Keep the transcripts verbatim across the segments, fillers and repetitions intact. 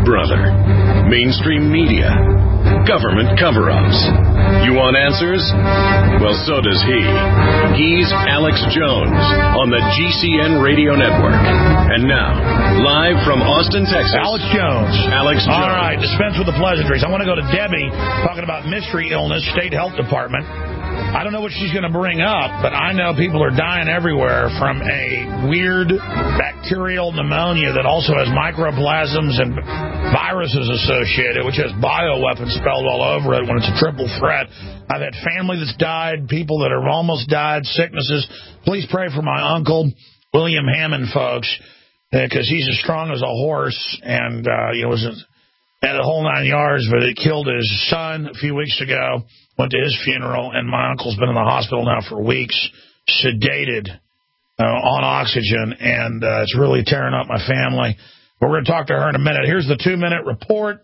brother. Mainstream media. Government cover-ups. You want answers? Well, so does he. He's Alex Jones on the G C N Radio Network. And now, live from Austin, Texas. Alex Jones. Alex Jones. All right, dispense with the pleasantries. I want to go to Debbie, talking about mystery illness, State Health Department. I don't know what she's going to bring up, but I know people are dying everywhere from a weird bacterial pneumonia that also has microplasms and viruses associated, which has bioweapons spelled all over it when it's a triple threat. I've had family that's died, people that have almost died, sicknesses. Please pray for my uncle, William Hammond, folks, because he's as strong as a horse, and uh, you know, was at the whole nine yards, but it killed his son a few weeks ago. Went to his funeral, and my uncle's been in the hospital now for weeks, sedated, uh, on oxygen, and uh, it's really tearing up my family. But we're going to talk to her in a minute. Here's the two-minute report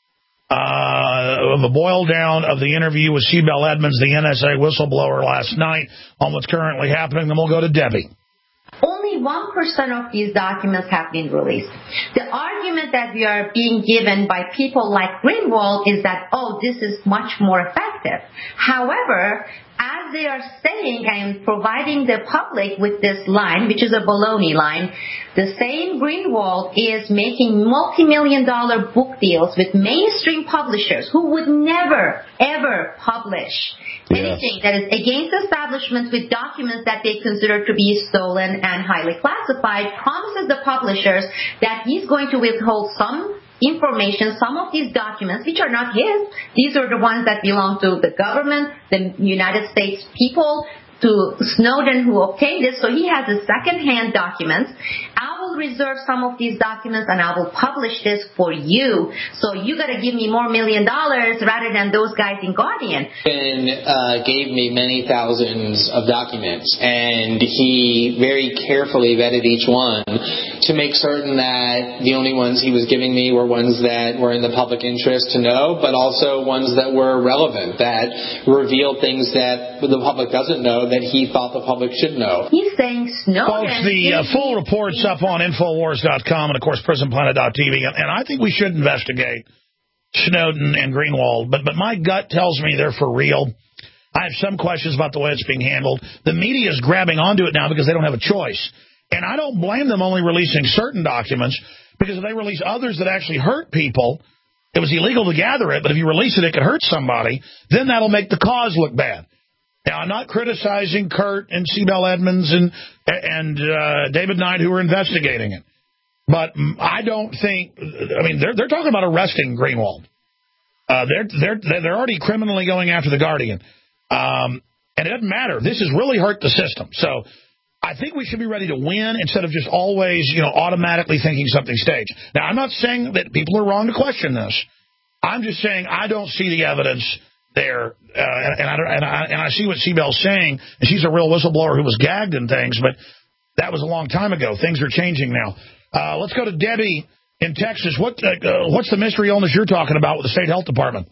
uh, of a boil-down of the interview with Sibel Edmonds, the N S A whistleblower, last night on what's currently happening. Then we'll go to Debbie. Only one percent of these documents have been released. The argument that we are being given by people like Greenwald is that, oh, this is much more effective. However, as they are saying and providing the public with this line, which is a baloney line, the same Greenwald is making multi-million dollar book deals with mainstream publishers who would never, ever publish anything that is against establishment with documents that they consider to be stolen and highly classified, promises the publishers that he's going to withhold some information, some of these documents, which are not his. These are the ones that belong to the government, the United States people, to Snowden, who obtained this. So he has the second-hand documents. I will reserve some of these documents and I will publish this for you. So you got to give me more million dollars rather than those guys in Guardian. And uh, gave me many thousands of documents, and he very carefully vetted each one to make certain that the only ones he was giving me were ones that were in the public interest to know, but also ones that were relevant, that revealed things that the public doesn't know that he thought the public should know. He's saying Snowden. Folks, the uh, full report's up on Infowars dot com and, of course, Prison Planet dot T V, and, and I think we should investigate Snowden and Greenwald, but, but my gut tells me they're for real. I have some questions about the way it's being handled. The media is grabbing onto it now because they don't have a choice. And I don't blame them only releasing certain documents, because if they release others that actually hurt people, it was illegal to gather it, but if you release it, it could hurt somebody, then that'll make the cause look bad. Now, I'm not criticizing Kurt and Sibel Edmonds and and uh, David Knight, who are investigating it. But I don't think, I mean, they're, they're talking about arresting Greenwald. Uh, they're, they're, they're already criminally going after the Guardian. Um, and it doesn't matter. This has really hurt the system. So I think we should be ready to win instead of just always, you know, automatically thinking something staged. Now, I'm not saying that people are wrong to question this. I'm just saying I don't see the evidence there, uh, and, and, I, and, I, and I see what Sibel's saying, and she's a real whistleblower who was gagged and things, but that was a long time ago. Things are changing now. Uh, let's go to Debbie in Texas. What uh, What's the mystery illness you're talking about with the State Health Department?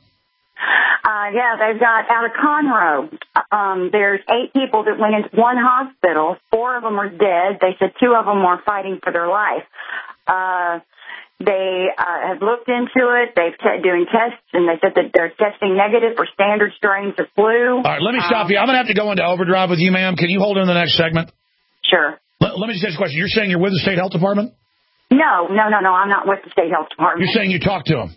Uh, yeah, they've got out of Conroe. Um, there's eight people that went into one hospital. Four of them are dead. They said two of them were fighting for their life. Uh, They uh, have looked into it. They've t- doing tests, and they said that they're testing negative for standard strains of flu. All right, let me stop um, you. I'm going to have to go into overdrive with you, ma'am. Can you hold in the next segment? Sure. Let, let me just ask you a question. You're saying you're with the State Health Department? No, no, no, no. I'm not with the State Health Department. You're saying you talked to them?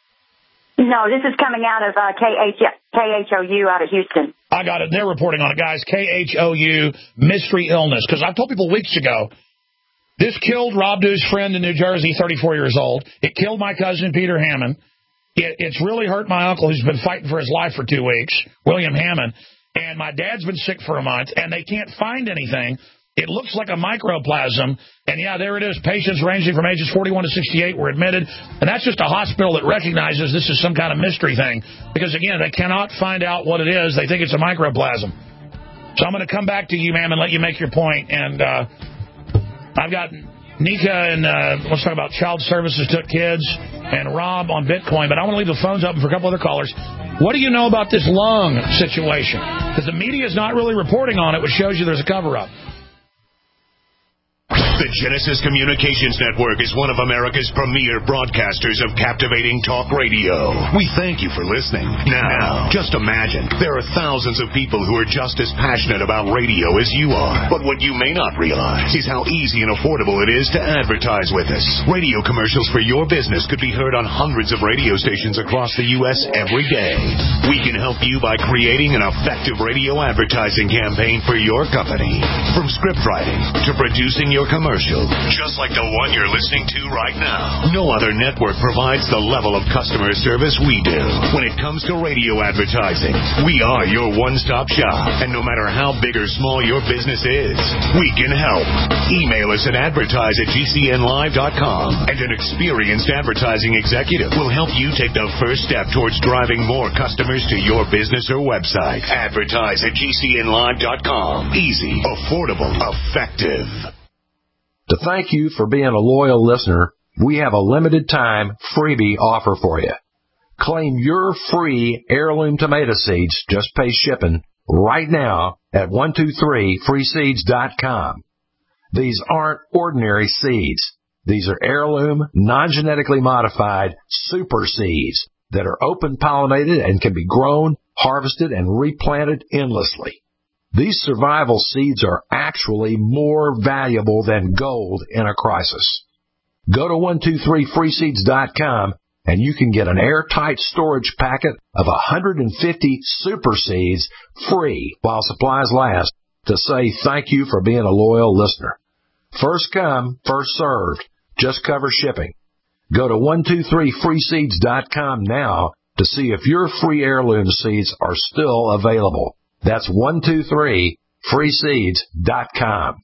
No, this is coming out of uh, K H O U out of Houston. I got it. They're reporting on it, guys. K H O U, mystery illness. Because I told people weeks ago, this killed Rob Dew's friend in New Jersey, thirty-four years old. It killed my cousin, Peter Hammond. It, it's really hurt my uncle, who's been fighting for his life for two weeks, William Hammond. And my dad's been sick for a month, and they can't find anything. It looks like a microplasm. And, yeah, there it is. Patients ranging from ages forty-one to sixty-eight were admitted. And that's just a hospital that recognizes this is some kind of mystery thing. Because, again, they cannot find out what it is. They think it's a microplasm. So I'm going to come back to you, ma'am, and let you make your point. And uh, I've got Nika and uh, let's talk about child services took kids and Rob on Bitcoin. But I want to leave the phones open for a couple other callers. What do you know about this lung situation? Because the media is not really reporting on it, which shows you there's a cover-up. The Genesis Communications Network is one of America's premier broadcasters of captivating talk radio. We thank you for listening. Now, just imagine, there are thousands of people who are just as passionate about radio as you are. But what you may not realize is how easy and affordable it is to advertise with us. Radio commercials for your business could be heard on hundreds of radio stations across the U S every day. We can help you by creating an effective radio advertising campaign for your company. From script writing to producing your commercial. Commercial, just like the one you're listening to right now. No other network provides the level of customer service we do. When it comes to radio advertising, we are your one-stop shop. And no matter how big or small your business is, we can help. Email us at advertise at G C N live dot com, and an experienced advertising executive will help you take the first step towards driving more customers to your business or website. Advertise at G C N live dot com. Easy, affordable, effective. To thank you for being a loyal listener, we have a limited time freebie offer for you. Claim your free heirloom tomato seeds, just pay shipping, right now at one two three free seeds dot com. These aren't ordinary seeds. These are heirloom, non-genetically modified super seeds that are open-pollinated and can be grown, harvested, and replanted endlessly. These survival seeds are actually more valuable than gold in a crisis. Go to one two three free seeds dot com and you can get an airtight storage packet of one hundred fifty super seeds free while supplies last to say thank you for being a loyal listener. First come, first served. Just cover shipping. Go to one two three free seeds dot com now to see if your free heirloom seeds are still available. That's one two three free seeds dot com.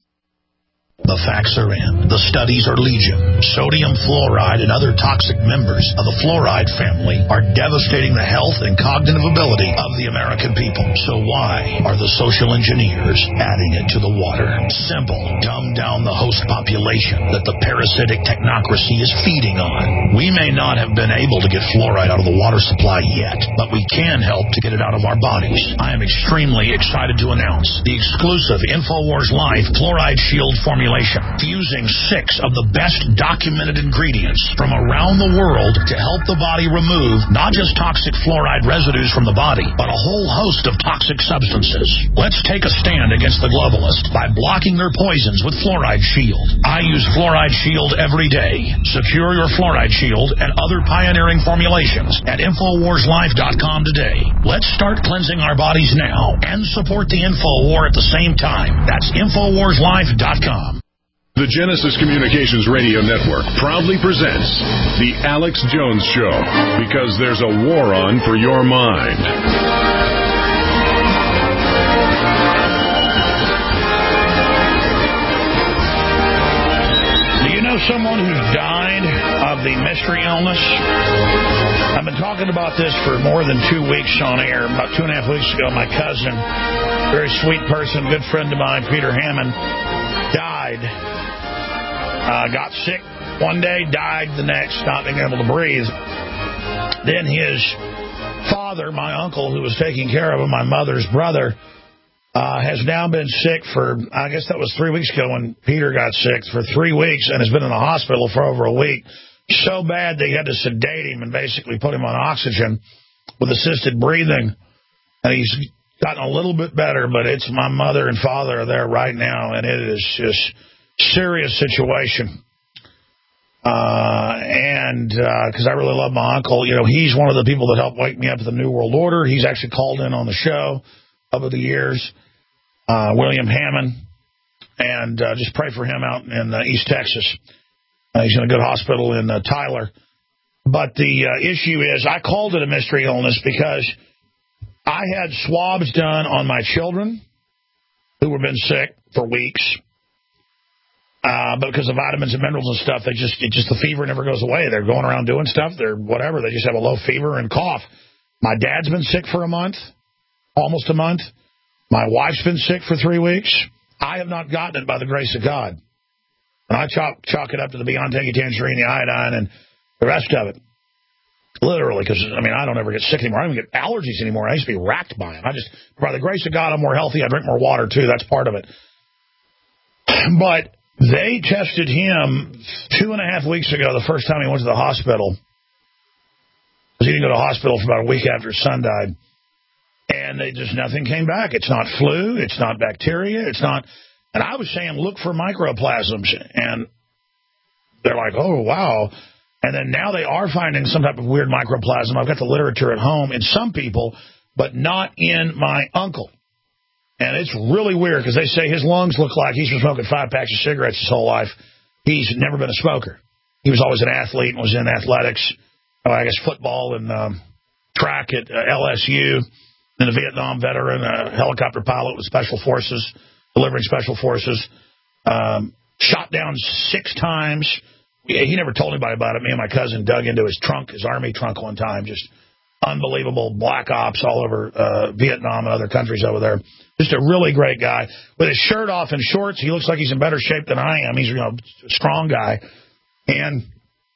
The facts are in. The studies are legion. Sodium fluoride and other toxic members of the fluoride family are devastating the health and cognitive ability of the American people. So why are the social engineers adding it to the water? Simple. Dumb down the host population that the parasitic technocracy is feeding on. We may not have been able to get fluoride out of the water supply yet, but we can help to get it out of our bodies. I am extremely excited to announce the exclusive InfoWars Life Fluoride Shield formula, fusing six of the best documented ingredients from around the world to help the body remove not just toxic fluoride residues from the body, but a whole host of toxic substances. Let's take a stand against the globalists by blocking their poisons with Fluoride Shield. I use Fluoride Shield every day. Secure your Fluoride Shield and other pioneering formulations at infowars life dot com today. Let's start cleansing our bodies now and support the InfoWar at the same time. That's infowars life dot com. The Genesis Communications Radio Network proudly presents The Alex Jones Show, because there's a war on for your mind. Do you know someone who's died of the mystery illness? I've been talking about this for more than two weeks on air. About two and a half weeks ago, my cousin, very sweet person, good friend of mine, Peter Hammond, died. Uh, got sick one day, died the next, not being able to breathe. Then his father, my uncle, who was taking care of him, my mother's brother, uh, has now been sick for, I guess that was three weeks ago when Peter got sick, for three weeks and has been in the hospital for over a week. So bad they had to sedate him and basically put him on oxygen with assisted breathing. And he's gotten a little bit better, but it's my mother and father are there right now, and it is just serious situation. Uh, and because uh, I really love my uncle, you know, he's one of the people that helped wake me up to the New World Order. He's actually called in on the show over the years, uh, William Hammond, and uh, just pray for him out in uh, East Texas. Uh, he's in a good hospital in uh, Tyler. But the uh, issue is I called it a mystery illness because I had swabs done on my children who were been sick for weeks. Uh, but because of vitamins and minerals and stuff, they just, it just, the fever never goes away. They're going around doing stuff. They're whatever. They just have a low fever and cough. My dad's been sick for a month, almost a month. My wife's been sick for three weeks. I have not gotten it by the grace of God. And I chalk, chalk it up to the Beyond Tangy Tangerine, the iodine, and the rest of it. Literally, because, I mean, I don't ever get sick anymore. I don't even get allergies anymore. I used to be racked by them. I just, by the grace of God, I'm more healthy. I drink more water, too. That's part of it. But They tested him two and a half weeks ago, the first time he went to the hospital. He didn't go to the hospital for about a week after his son died. And they just nothing came back. It's not flu. It's not bacteria. It's not. And I was saying, look for microplasms. And they're like, oh, wow. And then now they are finding some type of weird microplasm. I've got the literature at home in some people, but not in my uncle. And it's really weird because they say his lungs look like he's been smoking five packs of cigarettes his whole life. He's never been a smoker. He was always an athlete and was in athletics, oh, I guess football and um, track at uh, L S U. And a Vietnam veteran, a helicopter pilot with Special Forces, delivering Special Forces. Um, shot down six times. He never told anybody about it. Me and my cousin dug into his trunk, his army trunk one time. Just unbelievable black ops all over uh, Vietnam and other countries over there. Just a really great guy. With his shirt off and shorts, he looks like he's in better shape than I am. He's, you know, a strong guy. And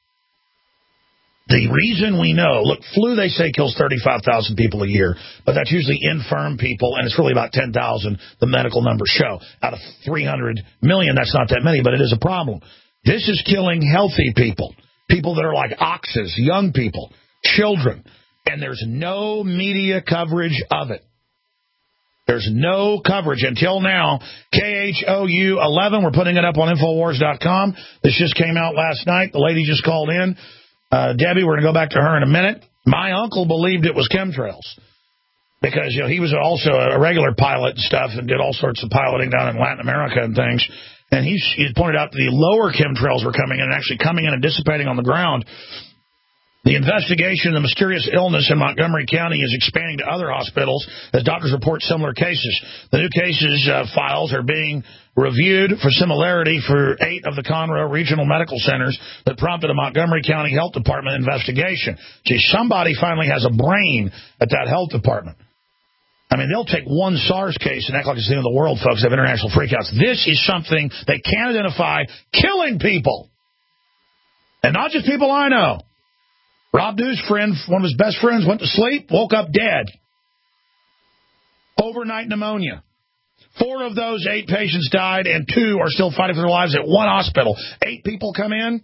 the reason we know, look, flu, they say, kills thirty-five thousand people a year, but that's usually infirm people, and it's really about ten thousand, the medical numbers show. Out of three hundred million, that's not that many, but it is a problem. This is killing healthy people, people that are like oxes, young people, children, and there's no media coverage of it. There's no coverage until now. K H O U eleven, we're putting it up on Infowars dot com. This just came out last night. The lady just called in. Uh, Debbie, we're going to go back to her in a minute. My uncle believed it was chemtrails because, you know, he was also a regular pilot and stuff and did all sorts of piloting down in Latin America and things. And he, he pointed out that the lower chemtrails were coming in and actually coming in and dissipating on the ground. The investigation of the mysterious illness in Montgomery County is expanding to other hospitals as doctors report similar cases. The new cases uh, files are being reviewed for similarity for eight of the Conroe regional medical centers that prompted a Montgomery County Health Department investigation. Gee, somebody finally has a brain at that health department. I mean, they'll take one SARS case and act like it's the end of the world, folks. They have international freakouts. This is something they can't identify, killing people. And not just people I know. Rob Dew's friend, one of his best friends, went to sleep, woke up dead. Overnight pneumonia. Four of those eight patients died, and two are still fighting for their lives at one hospital. Eight people come in,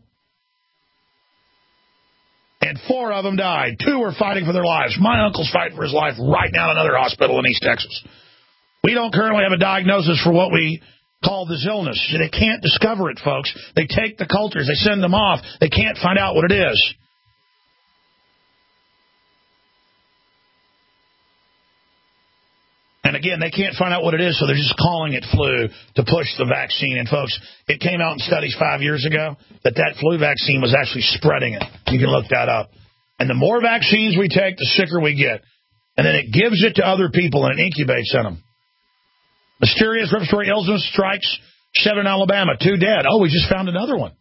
and four of them died. Two are fighting for their lives. My uncle's fighting for his life right now in another hospital in East Texas. We don't currently have a diagnosis for what we call this illness. They can't discover it, folks. They take the cultures. They send them off. They can't find out what it is. And again, they can't find out what it is, so they're just calling it flu to push the vaccine. And, folks, it came out in studies five years ago that that flu vaccine was actually spreading it. You can look that up. And the more vaccines we take, the sicker we get. And then it gives it to other people, and it incubates in them. Mysterious respiratory illness strikes Southern Alabama. Two dead. Oh, we just found another one.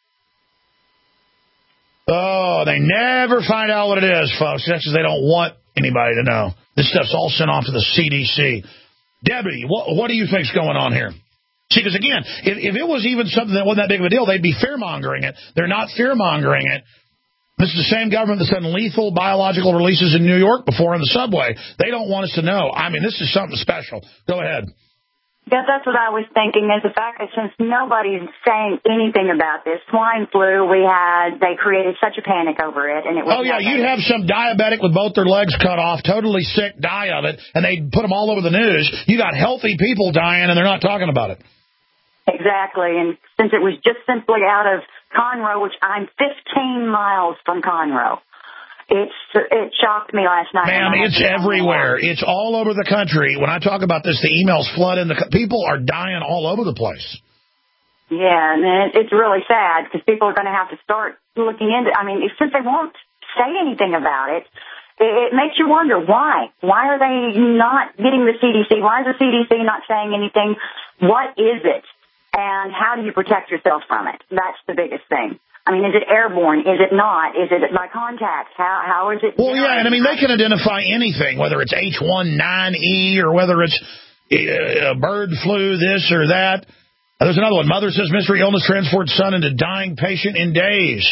Oh, they never find out what it is, folks. That's because they don't want anybody to know. This stuff's all sent off to the C D C. Debbie, what, what do you think's going on here? See, because, again, if, if it was even something that wasn't that big of a deal, they'd be fear-mongering it. They're not fear-mongering it. This is the same government that's done lethal biological releases in New York before in the subway. They don't want us to know. I mean, this is something special. Go ahead. Yeah, that's what I was thinking, is the fact that since nobody's saying anything about this swine flu, we had, they created such a panic over it. And it was oh, yeah, you'd have some diabetic with both their legs cut off, totally sick, die of it, and they'd put them all over the news. You got healthy people dying, and they're not talking about it. Exactly, and since it was just simply out of Conroe, which I'm fifteen miles from Conroe, It's, it shocked me last night. Ma'am, it's everywhere. It's all over the country. When I talk about this, the emails flood in. The people are dying all over the place. Yeah, and it's really sad because people are going to have to start looking into it. I mean, since they won't say anything about it, it makes you wonder why. Why are they not getting the C D C? Why is the C D C not saying anything? What is it? And how do you protect yourself from it? That's the biggest thing. I mean, is it airborne? Is it not? Is it by contact? How how is it? Well, yeah, and I mean, they can identify anything, whether it's H one N nine E or whether it's uh, bird flu, this or that. There's another one. Mother says mystery illness transports son into dying patient in days.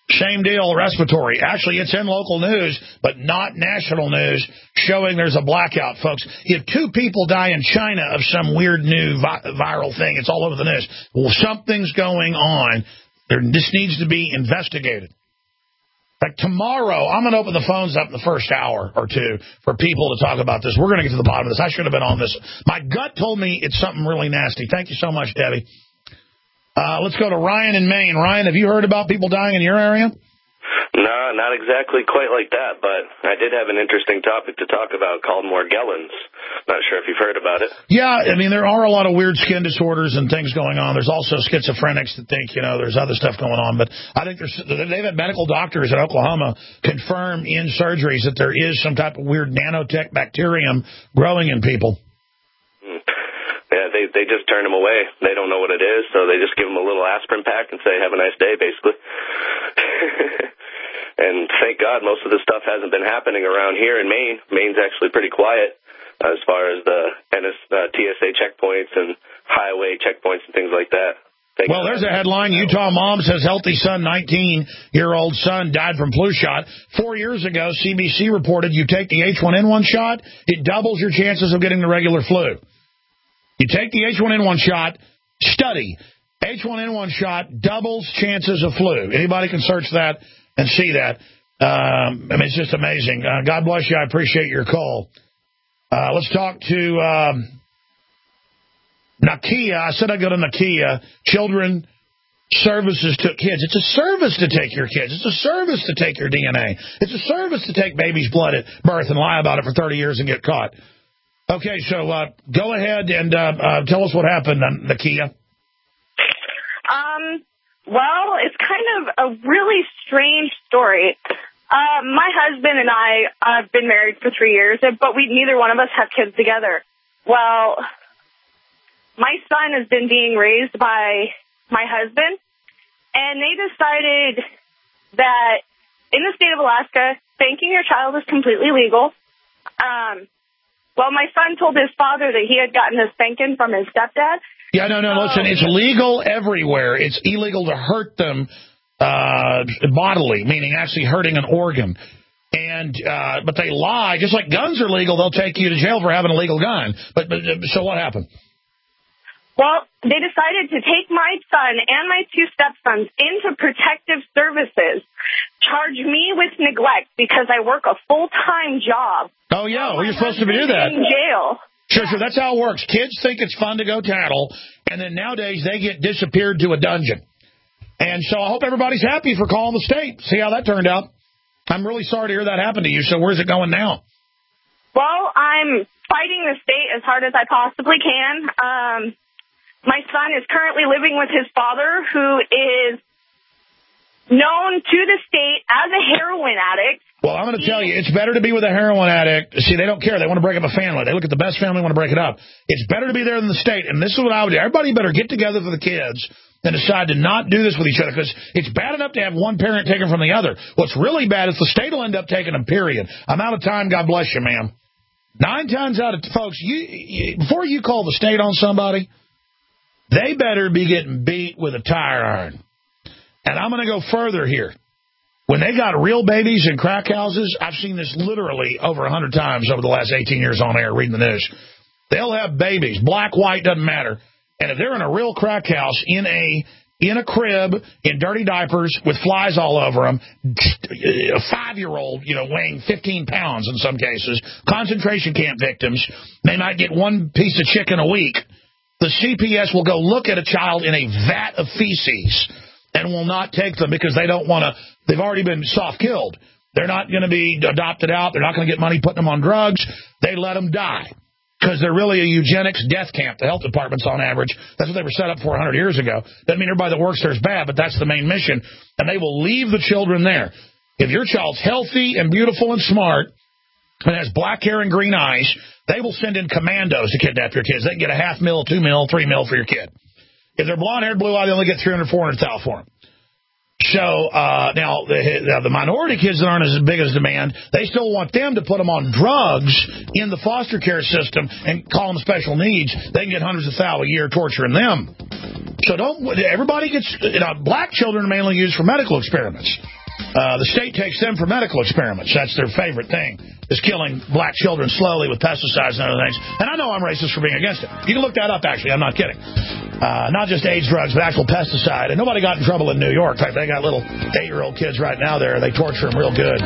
Same deal, respiratory. Actually, it's in local news, but not national news, showing there's a blackout, folks. If two people die in China of some weird new vi- viral thing, it's all over the news. Well, something's going on. There, this needs to be investigated. Like tomorrow, I'm going to open the phones up in the first hour or two for people to talk about this. We're going to get to the bottom of this. I should have been on this. My gut told me it's something really nasty. Thank you so much, Debbie. Uh, let's go to Ryan in Maine. Ryan, have you heard about people dying in your area? No, not exactly quite like that, but I did have an interesting topic to talk about called Morgellons. Not sure if you've heard about it. Yeah, I mean, there are a lot of weird skin disorders and things going on. There's also schizophrenics that think, you know, there's other stuff going on. But I think there's, they've had medical doctors in Oklahoma confirm in surgeries that there is some type of weird nanotech bacterium growing in people. Yeah, they they just turn them away. They don't know what it is, so they just give them a little aspirin pack and say, have a nice day, basically. And thank God most of this stuff hasn't been happening around here in Maine. Maine's actually pretty quiet as far as the N S, uh, T S A checkpoints and highway checkpoints and things like that. Thank well, God. There's a headline. Utah mom says healthy son, nineteen-year-old son, died from flu shot. Four years ago, C B C reported you take the H one N one shot, it doubles your chances of getting the regular flu. You take the H one N one shot, study. H one N one shot doubles chances of flu. Anybody can search that and see that. Um, I mean, it's just amazing. Uh, God bless you. I appreciate your call. Uh, let's talk to um, Nakia. I said I'd go to Nakia. Children Services to kids. It's a service to take your kids. It's a service to take your D N A. It's a service to take baby's blood at birth and lie about it for thirty years and get caught. Okay, so uh, go ahead and uh, uh, tell us what happened, Nakia. Um, well, it's kind of a really strange story. Uh, my husband and I have been married for three years, but we neither one of us have kids together. Well, my son has been being raised by my husband, and they decided that in the state of Alaska, spanking your child is completely legal. Um, well, my son told his father that he had gotten a spanking from his stepdad. Yeah, no, no, so, listen, it's legal everywhere. It's illegal to hurt them uh, bodily, meaning actually hurting an organ. And uh, but they lie. Just like guns are legal, they'll take you to jail for having a legal gun. But, but so what happened? Well, they decided to take my son and my two stepsons into protective services, charge me with neglect because I work a full-time job. Oh, yeah, well, you're supposed to do that. In jail. Sure, sure, that's how it works. Kids think it's fun to go tattle, and then nowadays they get disappeared to a dungeon. And so I hope everybody's happy for calling the state. See how that turned out. I'm really sorry to hear that happen to you, so where's it going now? Well, I'm fighting the state as hard as I possibly can. Um, my son is currently living with his father, who is known to the state as a heroin addict. Well, I'm going to tell you, it's better to be with a heroin addict. See, they don't care. They want to break up a family. They look at the best family, want to break it up. It's better to be there than the state. And this is what I would do. Everybody better get together for the kids and decide to not do this with each other, because it's bad enough to have one parent taken from the other. What's really bad is the state will end up taking them, period. I'm out of time. God bless you, ma'am. Nine times out of, folks, you, you before you call the state on somebody, they better be getting beat with a tire iron. And I'm going to go further here. When they got real babies in crack houses, I've seen this literally over a hundred times over the last eighteen years on air reading the news. They'll have babies, black, white, doesn't matter. And if they're in a real crack house, in a in a crib, in dirty diapers, with flies all over them, a five-year-old, you know, weighing fifteen pounds in some cases, concentration camp victims, they might get one piece of chicken a week. The C P S will go look at a child in a vat of feces and will not take them because they don't want to. They've already been soft-killed. They're not going to be adopted out. They're not going to get money putting them on drugs. They let them die because they're really a eugenics death camp, the health departments on average. That's what they were set up for one hundred years ago. Doesn't mean everybody that works there is bad, but that's the main mission. And they will leave the children there. If your child's healthy and beautiful and smart and has black hair and green eyes, they will send in commandos to kidnap your kids. They can get a half mil, two mil, three mil for your kid. If they're blonde-haired, blue-eyed, they only get three hundred, four hundred thousand for them. So uh, now the, the minority kids that aren't as big as demand, they still want them to put them on drugs in the foster care system and call them special needs. They can get hundreds of thousands a year torturing them. So don't everybody gets, you know, black children are mainly used for medical experiments. Uh, the state takes them for medical experiments. That's their favorite thing, is killing black children slowly with pesticides and other things. And I know I'm racist for being against it. You can look that up, actually. I'm not kidding. Uh, not just AIDS drugs, but actual pesticide. And nobody got in trouble in New York. In fact, they got little eight-year-old kids right now there. They torture them real good.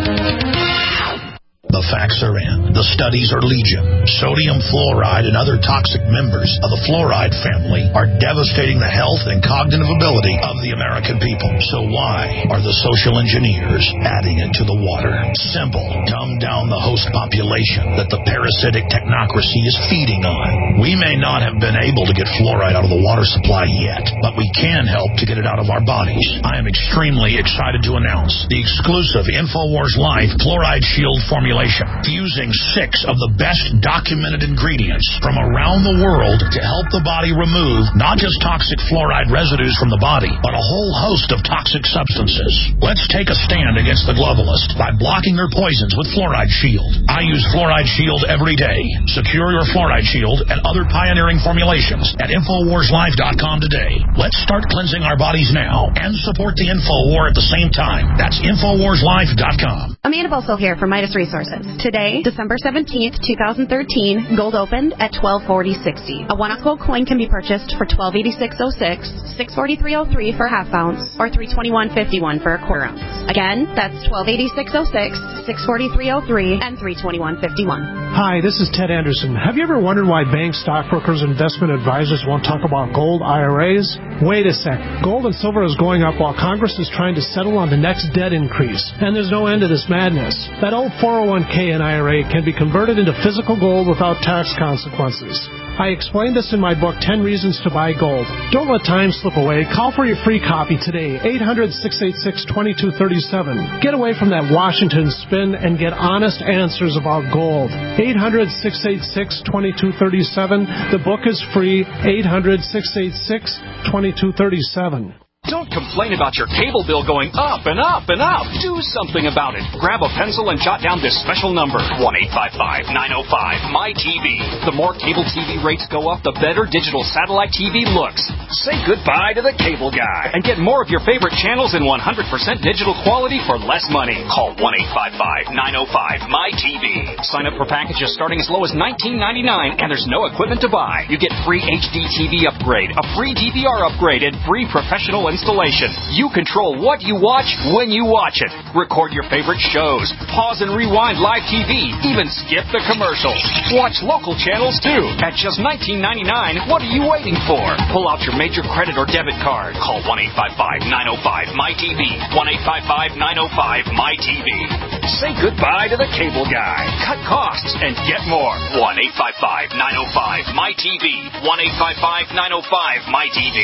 The facts are in. The studies are legion. Sodium fluoride and other toxic members of the fluoride family are devastating the health and cognitive ability of the American people. So why are the social engineers adding it to the water? Simple. Dumb down the host population that the parasitic technocracy is feeding on. We may not have been able to get fluoride out of the water supply yet, but we can help to get it out of our bodies. I am extremely excited to announce the exclusive InfoWars Life Fluoride Shield formulation, fusing six of the best documented ingredients from around the world to help the body remove not just toxic fluoride residues from the body, but a whole host of toxic substances. Let's take a stand against the globalists by blocking their poisons with Fluoride Shield. I use Fluoride Shield every day. Secure your Fluoride Shield and other pioneering formulations at Infowars Life dot com today. Let's start cleansing our bodies now and support the InfoWar at the same time. That's Infowars Life dot com. Amanda Bosso here from Midas Resources. Today, December seventeenth, twenty thirteen, gold opened at twelve forty sixty. A one-ounce gold coin can be purchased for twelve eighty-six oh six, six forty-three oh three for a half ounce, or three twenty-one fifty-one for a quarter ounce. Again, that's twelve eighty-six oh six, six forty-three oh three, and three twenty-one fifty-one. Hi, this is Ted Anderson. Have you ever wondered why banks, stockbrokers, and investment advisors won't talk about gold I R As? Wait a sec. Gold and silver is going up while Congress is trying to settle on the next debt increase, and there's no end to this madness. That old four oh one k and I R A can be converted into physical gold without tax consequences. I explained this in my book, ten reasons to Buy Gold. Don't let time slip away. Call for your free copy today, eight hundred, six eight six, two two three seven. Get away from that Washington spin and get honest answers about gold. eight hundred, six eight six, two two three seven. The book is free, eight hundred, six eight six, two two three seven. Don't complain about your cable bill going up and up and up. Do something about it. Grab a pencil and jot down this special number, one eight five five, nine oh five, M Y T V. The more cable T V rates go up, the better digital satellite T V looks. Say goodbye to the cable guy and get more of your favorite channels in one hundred percent digital quality for less money. Call one eight five five, nine oh five, M Y T V. Sign up for packages starting as low as nineteen ninety-nine, and there's no equipment to buy. You get free H D T V upgrade, a free D V R upgrade, and free professional installation. You control what you watch when you watch it. Record your favorite shows. Pause and rewind live T V. Even skip the commercials. Watch local channels too. At just nineteen ninety-nine, what are you waiting for? Pull out your major credit or debit card. Call one eight five five, nine oh five, M Y T V. one eight five five, nine oh five, M Y T V. Say goodbye to the cable guy. Cut costs and get more. one eight five five, nine oh five, M Y T V. one eight five five, nine oh five, M Y T V.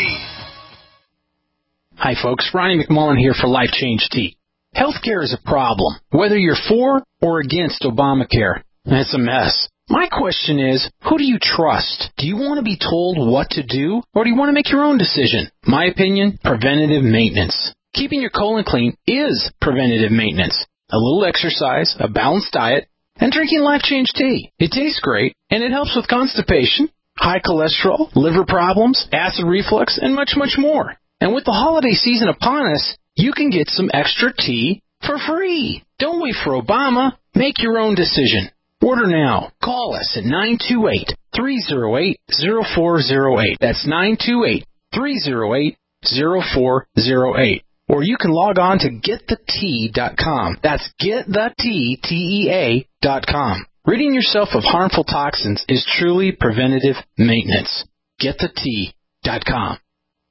Hi, folks. Ronnie McMullen here for Life Change Tea. Healthcare is a problem, whether you're for or against Obamacare. It's a mess. My question is, who do you trust? Do you want to be told what to do, or do you want to make your own decision? My opinion, preventative maintenance. Keeping your colon clean is preventative maintenance. A little exercise, a balanced diet, and drinking Life Change Tea. It tastes great, and it helps with constipation, high cholesterol, liver problems, acid reflux, and much, much more. And with the holiday season upon us, you can get some extra tea for free. Don't wait for Obama. Make your own decision. Order now. Call us at nine two eight, three oh eight, oh four oh eight. That's nine two eight, three oh eight, oh four oh eight. Or you can log on to get the tea dot com. That's get the tea, T E A, dot com. Ridding yourself of harmful toxins is truly preventative maintenance. get the tea dot com.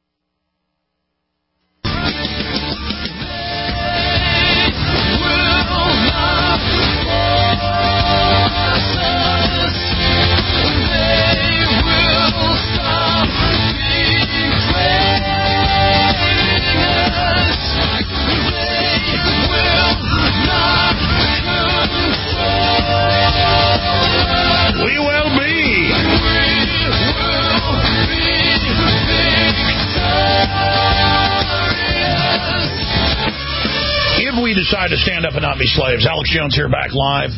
We will be. If we decide to stand up and not be slaves, Alex Jones here, back live.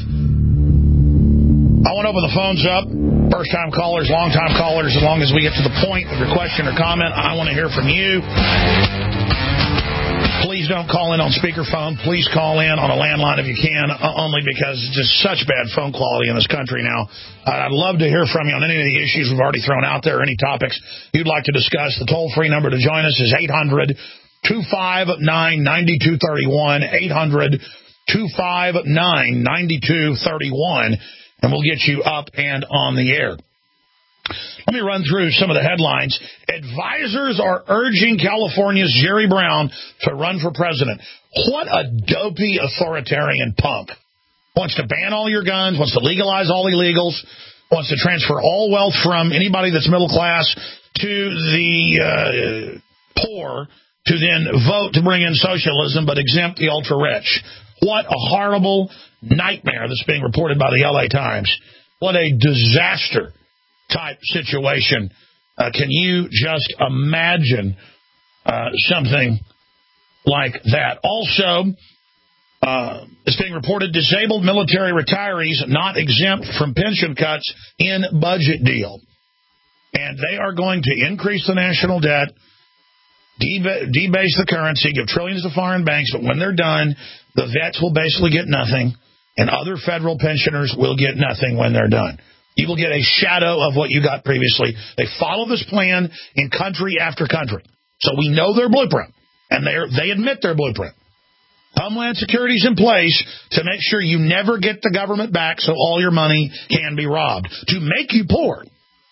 I want to open the phones up. First-time callers, long-time callers, as long as we get to the point of your question or comment, I want to hear from you. Please don't call in on speakerphone. Please call in on a landline if you can, only because it's just such bad phone quality in this country now. Uh, I'd love to hear from you on any of the issues we've already thrown out there, any topics you'd like to discuss. The toll-free number to join us is eight hundred, two five nine, nine two three one, eight hundred, two five nine, nine two three one, and we'll get you up and on the air. Let me run through some of the headlines. Advisors are urging California's Jerry Brown to run for president. What a dopey authoritarian punk. Wants to ban all your guns, wants to legalize all illegals, wants to transfer all wealth from anybody that's middle class to the uh, poor to then vote to bring in socialism but exempt the ultra-rich. What a horrible nightmare that's being reported by the L A Times. What a disaster type situation. Uh, can you just imagine uh, something like that? Also, uh, it's being reported disabled military retirees not exempt from pension cuts in budget deal. And they are going to increase the national debt, deb- debase the currency, give trillions to foreign banks, but when they're done, the vets will basically get nothing, and other federal pensioners will get nothing when they're done. You will get a shadow of what you got previously. They follow this plan in country after country. So we know their blueprint, and they they admit their blueprint. Homeland Security's in place to make sure you never get the government back so all your money can be robbed, to make you poor.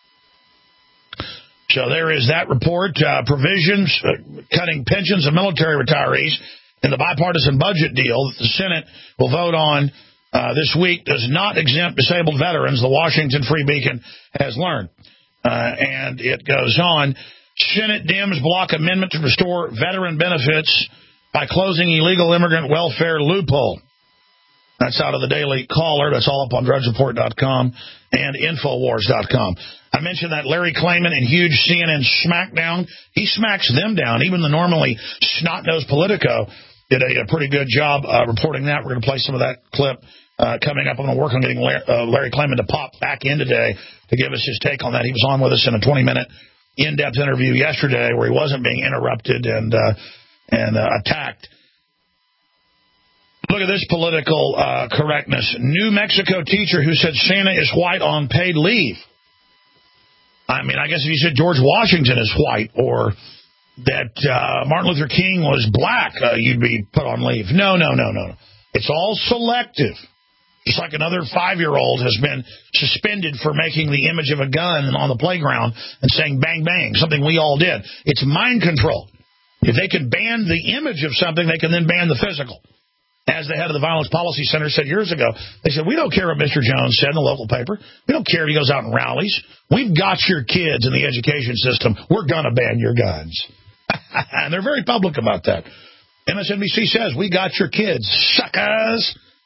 So there is that report. Uh, provisions uh, cutting pensions of military retirees in the bipartisan budget deal that the Senate will vote on Uh, this week does not exempt disabled veterans, the Washington Free Beacon has learned. Uh, and it goes on. Senate Dems block amendment to restore veteran benefits by closing illegal immigrant welfare loophole. That's out of the Daily Caller. That's all up on drudge report dot com and infowars dot com. I mentioned that Larry Klayman in huge C N N smackdown. He smacks them down. Even the normally snot-nosed Politico did a, a pretty good job uh, reporting that. We're going to play some of that clip uh, coming up. I'm going to work on getting Larry, uh, Larry Klayman to pop back in today to give us his take on that. He was on with us in a twenty-minute in-depth interview yesterday where he wasn't being interrupted and uh, and uh, attacked. Look at this political uh, correctness. New Mexico teacher who said Santa is white on paid leave. I mean, I guess if you said George Washington is white or that uh, Martin Luther King was black, uh, you'd be put on leave. No, no, no, no. It's all selective. Just like another five-year-old has been suspended for making the image of a gun on the playground and saying bang, bang, something we all did. It's mind control. If they can ban the image of something, they can then ban the physical. As the head of the Violence Policy Center said years ago, they said, we don't care what Mister Jones said in the local paper. We don't care if he goes out and rallies. We've got your kids in the education system. We're going to ban your guns. And they're very public about that. M S N B C says, we got your kids, suckers.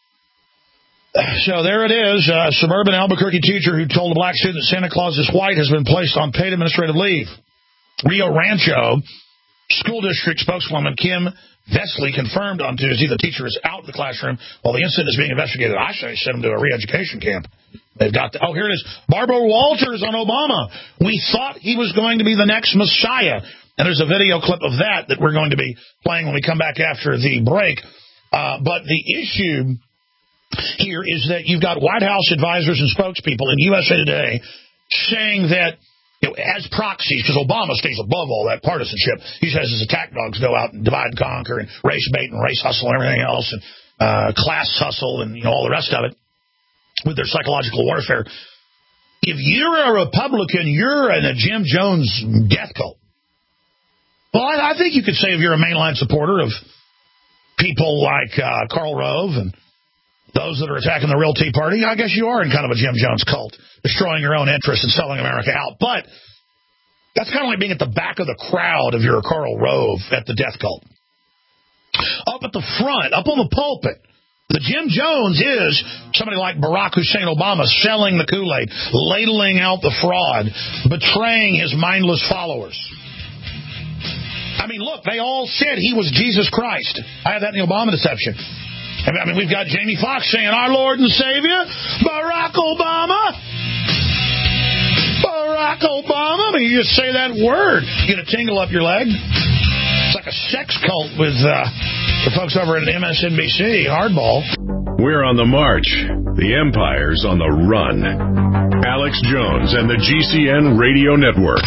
So there it is. A suburban Albuquerque teacher who told a black student that Santa Claus is white has been placed on paid administrative leave. Rio Rancho School District spokeswoman Kim Vesley confirmed on Tuesday the teacher is out of the classroom while the incident is being investigated. I say send him to a re-education camp. They've got the, oh, here it is. Barbara Walters on Obama. We thought he was going to be the next Messiah. And there's a video clip of that that we're going to be playing when we come back after the break. Uh, but the issue here is that you've got White House advisors and spokespeople in U S A Today saying that, you know, as proxies, because Obama stays above all that partisanship. He says his attack dogs go out and divide and conquer and race bait and race hustle and everything else and uh, class hustle and, you know, all the rest of it with their psychological warfare. If you're a Republican, you're in a Jim Jones death cult. Well, I, I think you could say if you're a mainline supporter of people like uh, Karl Rove and those that are attacking the real Tea Party, I guess you are in kind of a Jim Jones cult, destroying your own interests and selling America out. But that's kind of like being at the back of the crowd if you're a Karl Rove at the death cult. Up at the front, up on the pulpit, the Jim Jones is somebody like Barack Hussein Obama selling the Kool-Aid, ladling out the fraud, betraying his mindless followers. I mean, look, they all said he was Jesus Christ. I have that in the Obama deception. I mean, we've got Jamie Foxx saying, our Lord and Savior, Barack Obama. Barack Obama. I mean, you just say that word, you get a tingle up your leg. It's like a sex cult with uh, The folks over at M S N B C, Hardball. We're on the march. The empire's on the run. Alex Jones and the G C N Radio Network.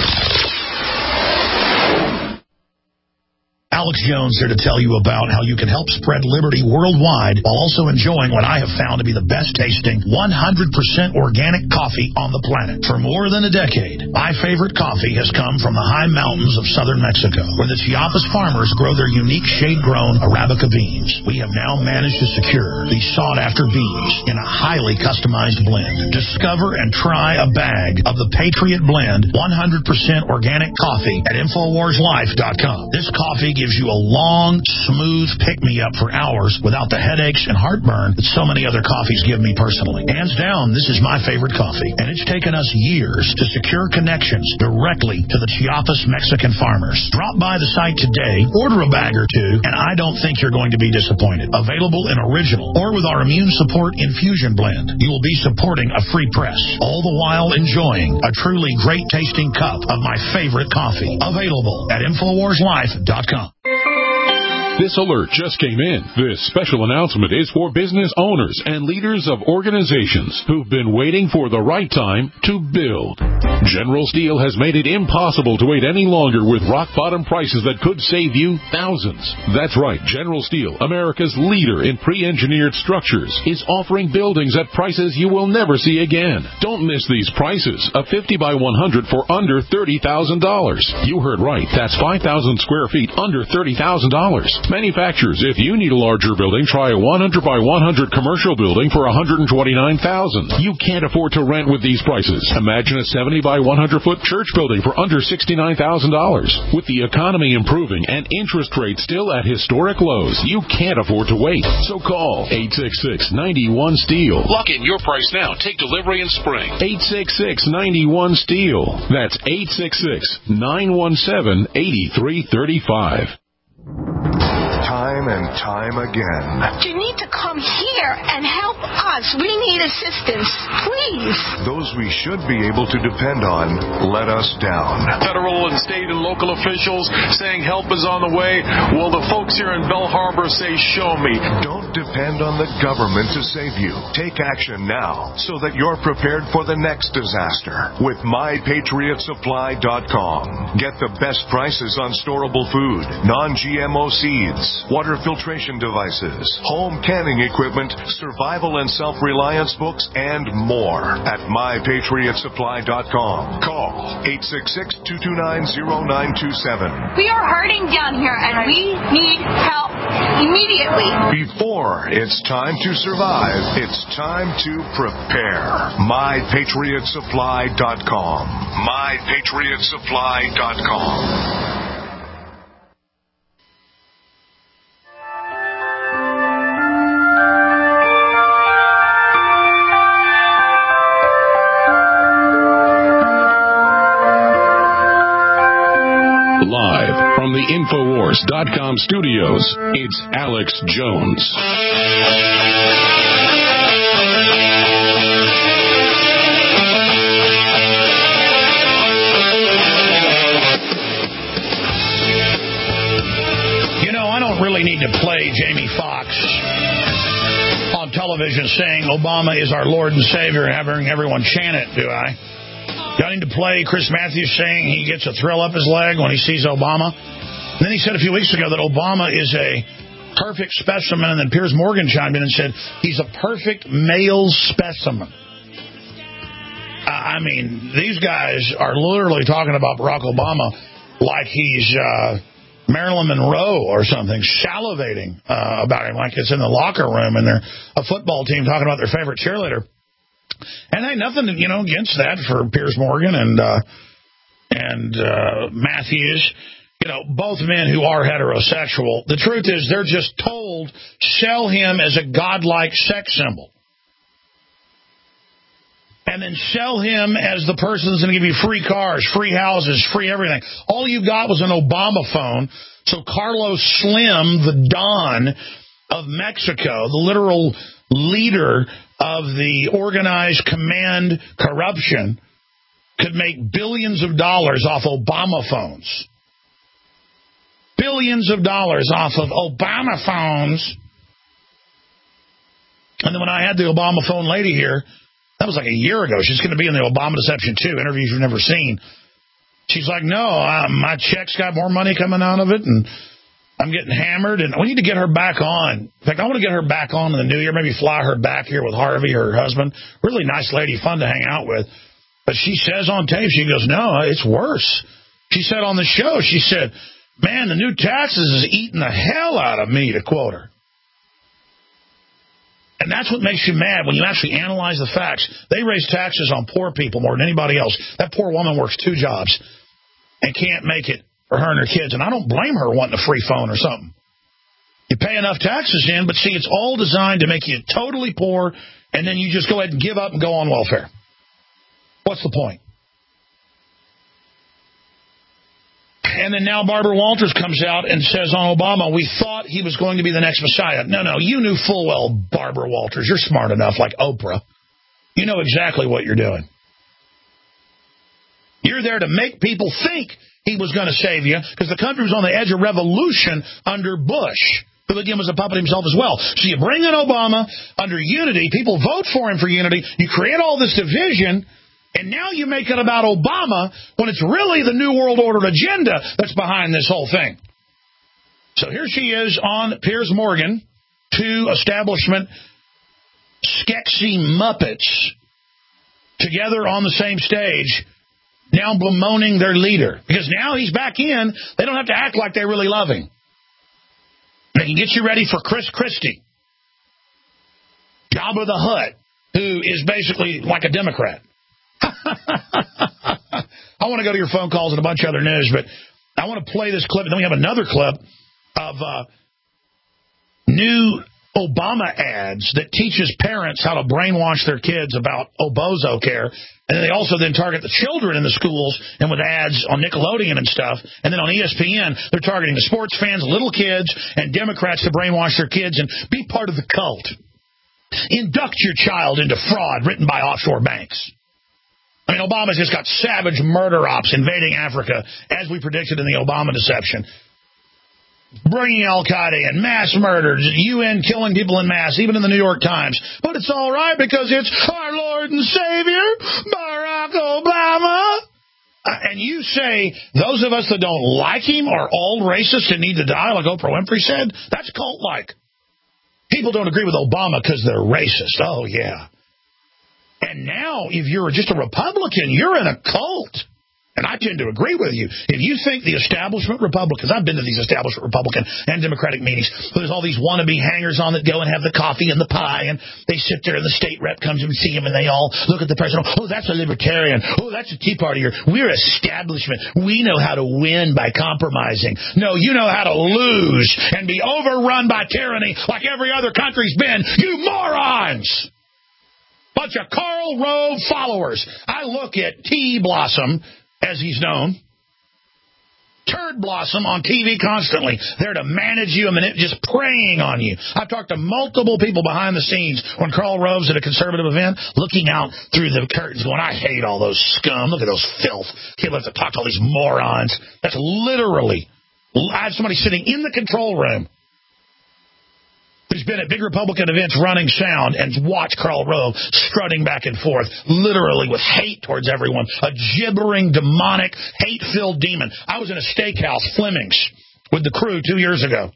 Alex Jones here to tell you about how you can help spread liberty worldwide while also enjoying what I have found to be the best tasting one hundred percent organic coffee on the planet. For more than a decade, my favorite coffee has come from the high mountains of southern Mexico, where the Chiapas farmers grow their unique shade-grown Arabica beans. We have now managed to secure these sought-after beans in a highly customized blend. Discover and try a bag of the Patriot Blend one hundred percent organic coffee at Infowars Life dot com. This coffee gives you a long, smooth pick-me-up for hours without the headaches and heartburn that so many other coffees give me personally. Hands down, this is my favorite coffee, and it's taken us years to secure connections directly to the Chiapas Mexican farmers. Drop by the site today, order a bag or two, and I don't think you're going to be disappointed. Available in original or with our immune support infusion blend. You will be supporting a free press, all the while enjoying a truly great-tasting cup of my favorite coffee. Available at Infowars Life dot com. This alert just came in. This special announcement is for business owners and leaders of organizations who've been waiting for the right time to build. General Steel has made it impossible to wait any longer with rock-bottom prices that could save you thousands. That's right. General Steel, America's leader in pre-engineered structures, is offering buildings at prices you will never see again. Don't miss these prices. A fifty by one hundred for under thirty thousand dollars. You heard right. That's five thousand square feet under thirty thousand dollars. Manufacturers, if you need a larger building, try a one hundred by one hundred commercial building for one hundred twenty-nine thousand dollars. You can't afford to rent with these prices. Imagine a seventy by one hundred foot church building for under sixty-nine thousand dollars. With the economy improving and interest rates still at historic lows, you can't afford to wait. So call eight six six, nine one, STEEL. Lock in your price now. Take delivery in spring. eight six six, nine one, STEEL. That's eight six six, nine one seven, eight three three five. Time and time again. You need to come here and help us. We need assistance, please. Those we should be able to depend on let us down. Federal and state and local officials saying help is on the way. Well, the folks here in Belle Harbor say, show me. Don't depend on the government to save you. Take action now so that you're prepared for the next disaster with my patriot supply dot com. Get the best prices on storable food, non G M O seeds, water filtration devices, home canning equipment, survival and self-reliance books, and more at my patriot supply dot com. Call eight six six, two two nine, zero nine two seven. We are hurting down here, and we need help immediately. Before it's time to survive, it's time to prepare. my patriot supply dot com. my patriot supply dot com. Live from the Infowars dot com studios, it's Alex Jones. You know, I don't really need to play Jamie Foxx on television saying Obama is our Lord and Savior and having everyone chant it, do I? Do I need to play Chris Matthews saying he gets a thrill up his leg when he sees Obama? And then he said a few weeks ago that Obama is a perfect specimen, and then Piers Morgan chimed in and said he's a perfect male specimen. I mean, these guys are literally talking about Barack Obama like he's uh, Marilyn Monroe or something, salivating uh, about him like it's in the locker room and they're a football team talking about their favorite cheerleader. And ain't nothing, you know, against that for Piers Morgan and uh, and uh, Matthews. You know, both men who are heterosexual. The truth is they're just told, sell him as a godlike sex symbol. And then sell him as the person that's going to give you free cars, free houses, free everything. All you got was an Obama phone. So Carlos Slim, the Don of Mexico, the literal leader of the organized command corruption, could make billions of dollars off Obama phones. billions of dollars off of Obama phones. And then when I had the Obama phone lady here, that was like a year ago. She's going to be in the Obama Deception two, interviews you've never seen. She's like, no, uh, my check's got more money coming out of it, and I'm getting hammered, and we need to get her back on. In fact, I want to get her back on in the new year, maybe fly her back here with Harvey or her husband. Really nice lady, fun to hang out with. But she says on tape, she goes, no, it's worse. She said on the show, she said, man, the new taxes is eating the hell out of me, to quote her. And that's what makes you mad when you actually analyze the facts. They raise taxes on poor people more than anybody else. That poor woman works two jobs and can't make it for her and her kids. And I don't blame her wanting a free phone or something. You pay enough taxes in, but see, it's all designed to make you totally poor, and then you just go ahead and give up and go on welfare. What's the point? And then now Barbara Walters comes out and says on Obama, we thought he was going to be the next Messiah. No, no, you knew full well, Barbara Walters. You're smart enough, like Oprah. You know exactly what you're doing. You're there to make people think he was going to save you because the country was on the edge of revolution under Bush, who again was a puppet himself as well. So you bring in Obama under unity. People vote for him for unity. You create all this division. And now you make it about Obama when it's really the New World Order agenda that's behind this whole thing. So here she is on Piers Morgan, two establishment Skeksis Muppets together on the same stage, now bemoaning their leader. Because now he's back in, they don't have to act like they really love him. They can get you ready for Chris Christie, Jabba the Hutt, who is basically like a Democrat. I want to go to your phone calls and a bunch of other news, but I want to play this clip, and then we have another clip of uh, new Obama ads that teaches parents how to brainwash their kids about Obozo care, and then they also then target the children in the schools and with ads on Nickelodeon and stuff, and then on E S P N, they're targeting the sports fans, little kids, and Democrats to brainwash their kids and be part of the cult. Induct your child into fraud written by offshore banks. I mean, Obama's just got savage murder ops invading Africa, as we predicted in the Obama deception. Bringing Al-Qaeda in, mass murders, U N killing people in mass, even in the New York Times. But it's all right because it's our Lord and Savior, Barack Obama. Uh, and you say those of us that don't like him are all racist and need to die, like Oprah Winfrey said? That's cult-like. People don't agree with Obama because they're racist. Oh, yeah. And now, if you're just a Republican, you're in a cult. And I tend to agree with you. If you think the establishment Republicans, I've been to these establishment Republican and Democratic meetings, where there's all these wannabe hangers-on that go and have the coffee and the pie, and they sit there and the state rep comes and see them, and they all look at the president. Oh, that's a libertarian. Oh, that's a Tea Partier. We're establishment. We know how to win by compromising. No, you know how to lose and be overrun by tyranny like every other country's been. You morons! Bunch of Karl Rove followers. I look at T. Blossom, as he's known, Turd Blossom on T V constantly, there to manage you and just preying on you. I've talked to multiple people behind the scenes when Karl Rove's at a conservative event, looking out through the curtains going, I hate all those scum. Look at those filth. Can't have to talk to all these morons. That's literally, I have somebody sitting in the control room who's been at big Republican events running sound and watch Karl Rove strutting back and forth, literally with hate towards everyone, a gibbering, demonic, hate-filled demon. I was in a steakhouse, Fleming's, with the crew two years ago.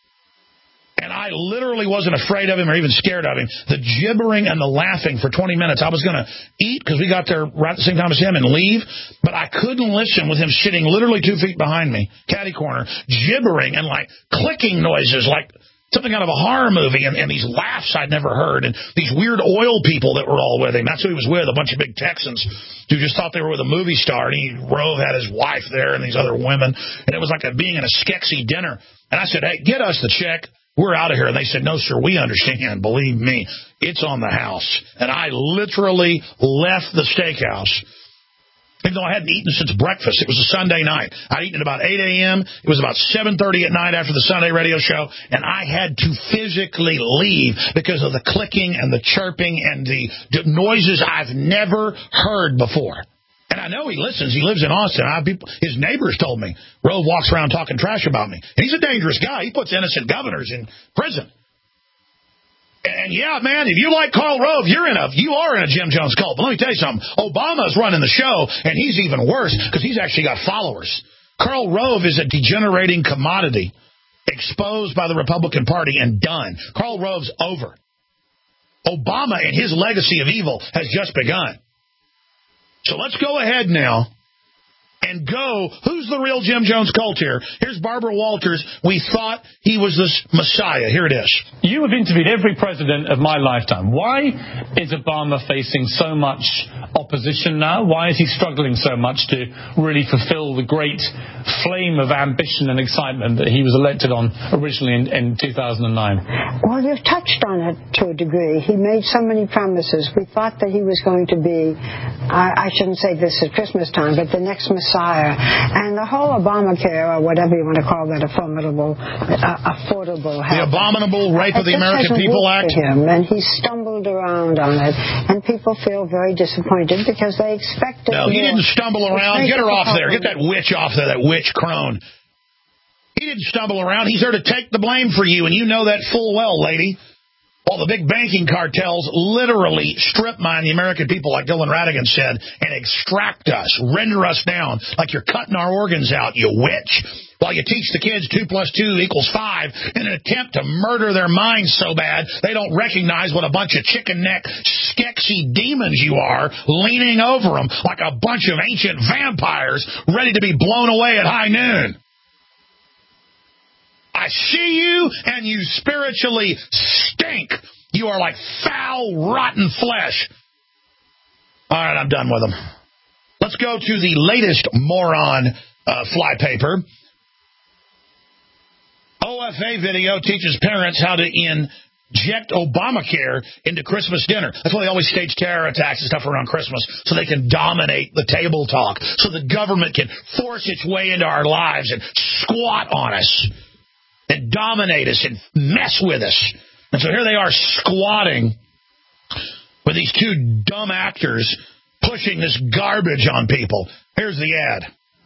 And I literally wasn't afraid of him or even scared of him. The gibbering and the laughing for twenty minutes. I was going to eat because we got there right at the same time as him and leave, but I couldn't listen with him sitting literally two feet behind me, catty corner, gibbering and like clicking noises like something out of a horror movie, and, and these laughs I'd never heard, and these weird oil people that were all with him. That's who he was with, a bunch of big Texans who just thought they were with a movie star, and he, Rove had his wife there and these other women, and it was like a, being in a Skeksis dinner. And I said, hey, get us the check. We're out of here. And they said, no, sir, we understand. Believe me, it's on the house. And I literally left the steakhouse. Even though I hadn't eaten since breakfast. It was a Sunday night. I'd eaten at about eight a.m. It was about seven thirty at night after the Sunday radio show, and I had to physically leave because of the clicking and the chirping and the noises I've never heard before. And I I know he listens. He lives in Austin. I, people, his neighbors told me Rove walks around talking trash about me. And he's a dangerous guy. He puts innocent governors in prison. And, yeah, man, if you like Karl Rove, you're in a, you are in a Jim Jones cult. But let me tell you something. Obama's running the show, and he's even worse because he's actually got followers. Karl Rove is a degenerating commodity exposed by the Republican Party and done. Karl Rove's over. Obama and his legacy of evil has just begun. So let's go ahead now and go. Who's the real Jim Jones cult here? Here's Barbara Walters. We thought he was this Messiah. Here it is. You have interviewed every president of my lifetime. Why is Obama facing so much opposition now? Why is he struggling so much to really fulfill the great flame of ambition and excitement that he was elected on originally in, in two thousand nine? Well, you've touched on it to a degree. He made so many promises. We thought that he was going to be, I, I shouldn't say this at Christmas time, but the next Messiah. And the whole Obamacare, or whatever you want to call that, a formidable, uh, affordable health. The abominable rape of the American People Act. Him, and he stumbled around on it. And people feel very disappointed because they expected No, he more. didn't stumble around. Get her off there. Get that witch off there, that witch crone. He didn't stumble around. He's there to take the blame for you, and you know that full well, lady. While the big banking cartels literally strip mine the American people, like Dylan Radigan said, and extract us, render us down like you're cutting our organs out, you witch. While you teach the kids two plus two equals five in an attempt to murder their minds so bad they don't recognize what a bunch of chicken neck, skexy demons you are, leaning over them like a bunch of ancient vampires ready to be blown away at high noon. I see you, and you spiritually stink. You are like foul, rotten flesh. All right, I'm done with them. Let's go to the latest moron uh, flypaper. O F A video teaches parents how to inject Obamacare into Christmas dinner. That's why they always stage terror attacks and stuff around Christmas, so they can dominate the table talk, so the government can force its way into our lives and squat on us and dominate us and mess with us. And so here they are squatting with these two dumb actors pushing this garbage on people. Here's the ad.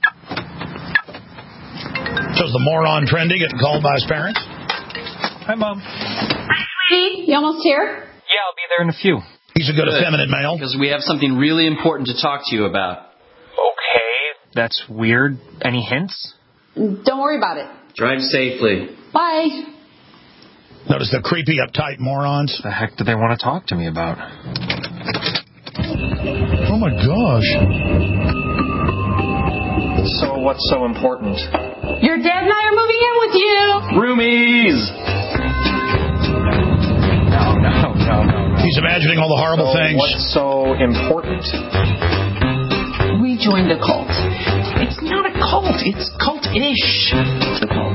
Shows the moron trendy getting called by his parents. Hi, Mom. Hi, sweetie. You almost here? Yeah, I'll be there in a few. He's a good, good. effeminate male. Because we have something really important to talk to you about. Okay. That's weird. Any hints? Don't worry about it. Drive safely. Bye. Notice the creepy, uptight morons. What the heck do they want to talk to me about? Oh, my gosh. So what's so important? Your dad and I are moving in with you. Roomies! No, no, no, no, no. He's imagining all the horrible so things. What's so important? We joined a cult. It's not a cult. It's cult-ish. It's a cult.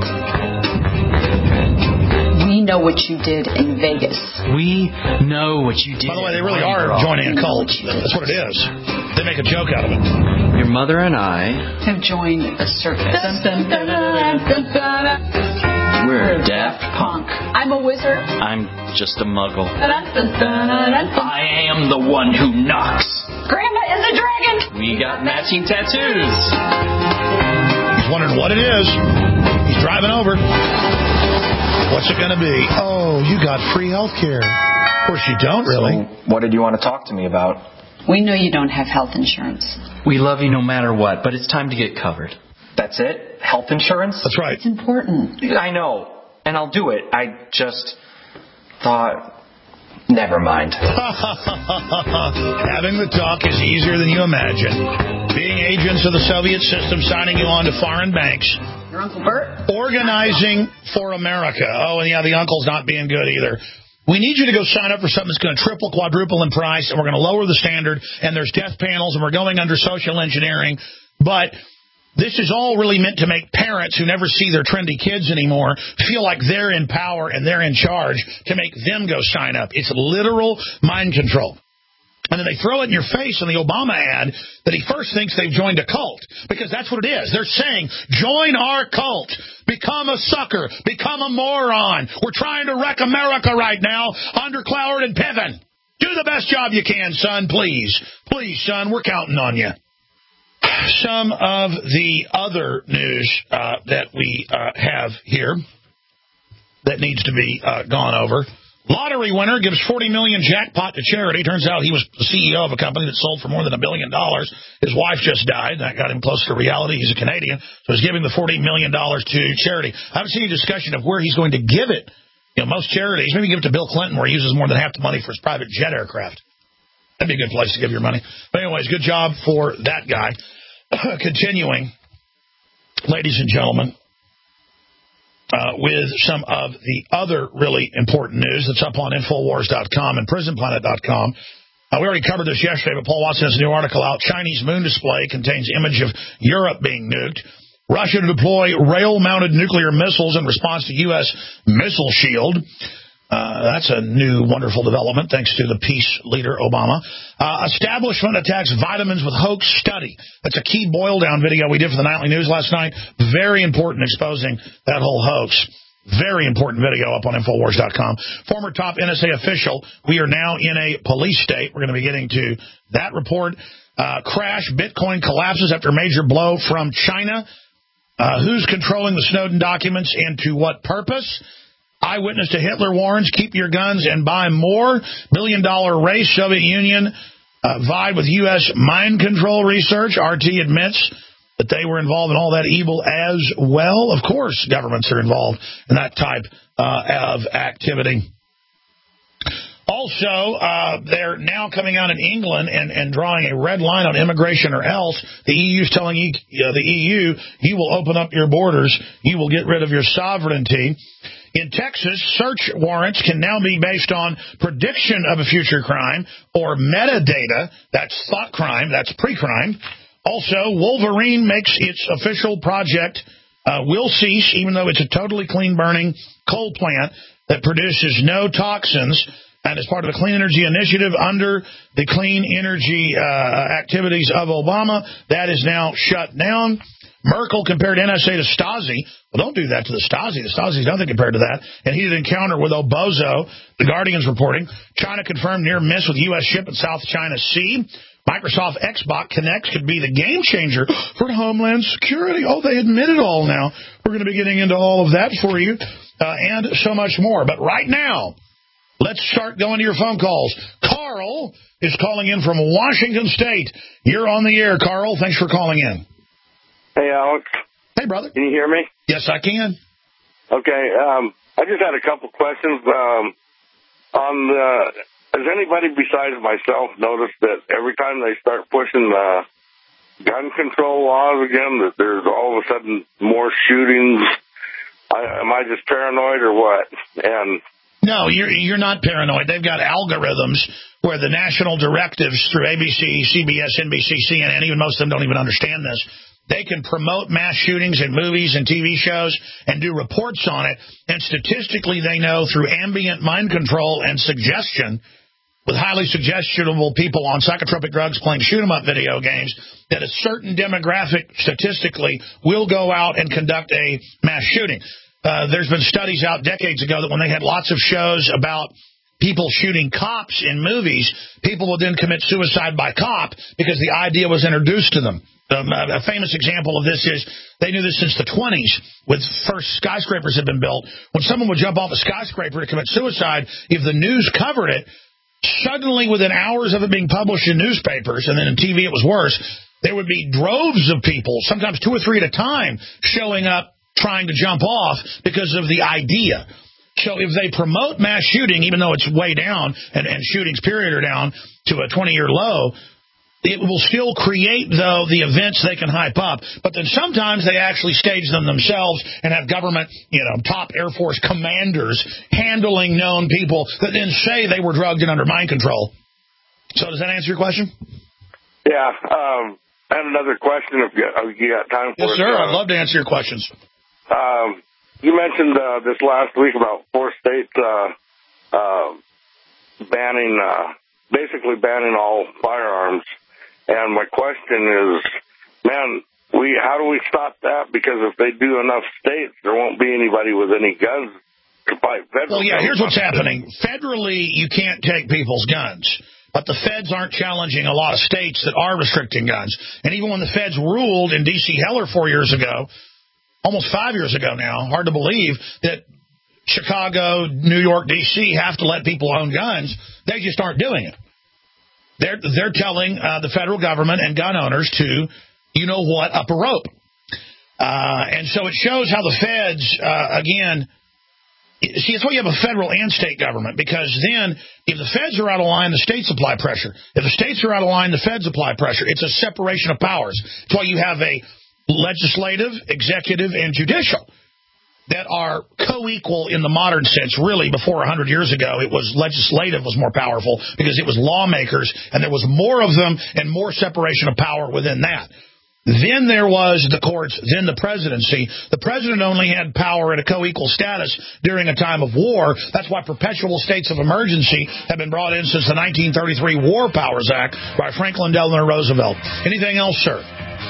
We know what you did in Vegas. We know what you did. By the way, they really are joining a cult. That's what it is. They make a joke out of it. Your mother and I have joined a circus. Dun, dun, dun, dun, dun, dun. We're Daft Punk. I'm a wizard. I'm just a muggle. Dun, dun, dun, dun, dun. I am the one who knocks. Grandma is a dragon. We got matching tattoos. He's wondering what it is. He's driving over. What's it going to be? Oh, you got free health care. Of course you don't, really. So what did you want to talk to me about? We know you don't have health insurance. We love you no matter what, but it's time to get covered. That's it? Health insurance? That's right. It's important. I know, and I'll do it. I just thought... Never mind. Having the talk is easier than you imagine. Being agents of the Soviet system, signing you on to foreign banks. Your Uncle Bert? Organizing for America. Oh, and yeah, the uncle's not being good either. We need you to go sign up for something that's going to triple, quadruple in price, and we're going to lower the standard, and there's death panels, and we're going under social engineering. But this is all really meant to make parents who never see their trendy kids anymore feel like they're in power and they're in charge, to make them go sign up. It's literal mind control. And then they throw it in your face in the Obama ad that he first thinks they've joined a cult, because that's what it is. They're saying, join our cult. Become a sucker. Become a moron. We're trying to wreck America right now under Cloward and Piven. Do the best job you can, son, please. Please, son, we're counting on you. some of the other news uh, that we uh, have here that needs to be uh, gone over. Lottery winner gives forty million dollars jackpot to charity. Turns out he was the C E O of a company that sold for more than a billion dollars. His wife just died. That got him closer to reality. He's a Canadian, so he's giving the forty million dollars to charity. I haven't seen any discussion of where he's going to give it. You know, most charities, maybe give it to Bill Clinton, where he uses more than half the money for his private jet aircraft. That'd be a good place to give your money. But anyways, good job for that guy. Continuing, ladies and gentlemen, uh, with some of the other really important news that's up on Infowars dot com and Prison Planet dot com. Uh, we already covered this yesterday, but Paul Watson has a new article out. Chinese moon display contains image of Europe being nuked. Russia to deploy rail-mounted nuclear missiles in response to U S missile shield. Uh, that's a new, wonderful development, thanks to the peace leader, Obama. Uh, establishment attacks vitamins with hoax study. That's a key boil-down video we did for the Nightly News last night. Very important, exposing that whole hoax. Very important video up on Infowars dot com. Former top N S A official. We are now in a police state. We're going to be getting to that report. Uh, crash. Bitcoin collapses after major blow from China. Uh, who's controlling the Snowden documents and to what purpose? Eyewitness to Hitler warns, keep your guns and buy more. Billion dollar race, Soviet Union uh, vied with U S mind control research. R T admits that they were involved in all that evil as well. Of course, governments are involved in that type uh, of activity. Also, uh, they're now coming out in England and, and drawing a red line on immigration or else. The E U is telling you, uh, the E U, you will open up your borders. You will get rid of your sovereignty. In Texas, search warrants can now be based on prediction of a future crime or metadata. That's thought crime. That's pre-crime. Also, Wolverine makes its official project uh, will cease, even though it's a totally clean-burning coal plant that produces no toxins. And as part of the Clean Energy Initiative under the clean energy uh, activities of Obama, that is now shut down. Merkel compared N S A to Stasi. Well, don't do that to the Stasi. The Stasi is nothing compared to that. And heated encounter with Obozo. The Guardian's reporting. China confirmed near miss with U S ship in South China Sea. Microsoft Xbox Kinect could be the game changer for Homeland Security. Oh, they admit it all now. We're going to be getting into all of that for you uh, and so much more. But right now, let's start going to your phone calls. Carl is calling in from Washington State. You're on the air, Carl. Thanks for calling in. Hey, Alex. Hey, brother. Can you hear me? Yes, I can. Okay. Um, I just had a couple questions. Um, on the, has anybody besides myself noticed that every time they start pushing the gun control laws again, that there's all of a sudden more shootings? I, am I just paranoid or what? And No, you're you're not paranoid. They've got algorithms where the national directives through A B C, C B S, N B C, C N N, even most of them don't even understand this. They can promote mass shootings in movies and T V shows and do reports on it. And statistically, they know through ambient mind control and suggestion with highly suggestible people on psychotropic drugs playing shoot-'em-up video games that a certain demographic statistically will go out and conduct a mass shooting. Uh, there's been studies out decades ago that when they had lots of shows about people shooting cops in movies, people would then commit suicide by cop because the idea was introduced to them. Um, a famous example of this is they knew this since the twenties when first skyscrapers had been built. When someone would jump off a skyscraper to commit suicide, if the news covered it, suddenly within hours of it being published in newspapers, and then in T V it was worse, there would be droves of people, sometimes two or three at a time, showing up trying to jump off because of the idea. So if they promote mass shooting, even though it's way down and, and shootings period are down to a twenty-year low, it will still create, though, the events they can hype up. But then sometimes they actually stage them themselves and have government, you know, top Air Force commanders handling known people that then say they were drugged and under mind control. So does that answer your question? Yeah. Um, I had another question if you, if you got time for yes, it. Yes, sir. Uh, I'd love to answer your questions. Um, you mentioned uh, this last week about four states uh, uh, banning, uh, basically banning all firearms. And my question is, man, we how do we stop that? Because if they do enough states, there won't be anybody with any guns to fight federal. Well, yeah, here's what's happening. Federally, you can't take people's guns. But the feds aren't challenging a lot of states that are restricting guns. And even when the feds ruled in D C Heller four years ago, almost five years ago now, hard to believe, that Chicago, New York, D C have to let people own guns, they just aren't doing it. They're, they're telling uh, the federal government and gun owners to, you know what, up a rope. Uh, and so it shows how the feds, uh, again... See, that's why you have a federal and state government, because then if the feds are out of line, the states apply pressure. If the states are out of line, the feds apply pressure. It's a separation of powers. That's why you have a legislative, executive, and judicial that are co-equal in the modern sense. Really, before one hundred years ago, it was legislative was more powerful because it was lawmakers, and there was more of them and more separation of power within that. Then there was the courts, then the presidency. The president only had power at a co-equal status during a time of war. That's why perpetual states of emergency have been brought in since the nineteen thirty-three War Powers Act by Franklin Delano Roosevelt. Anything else, sir?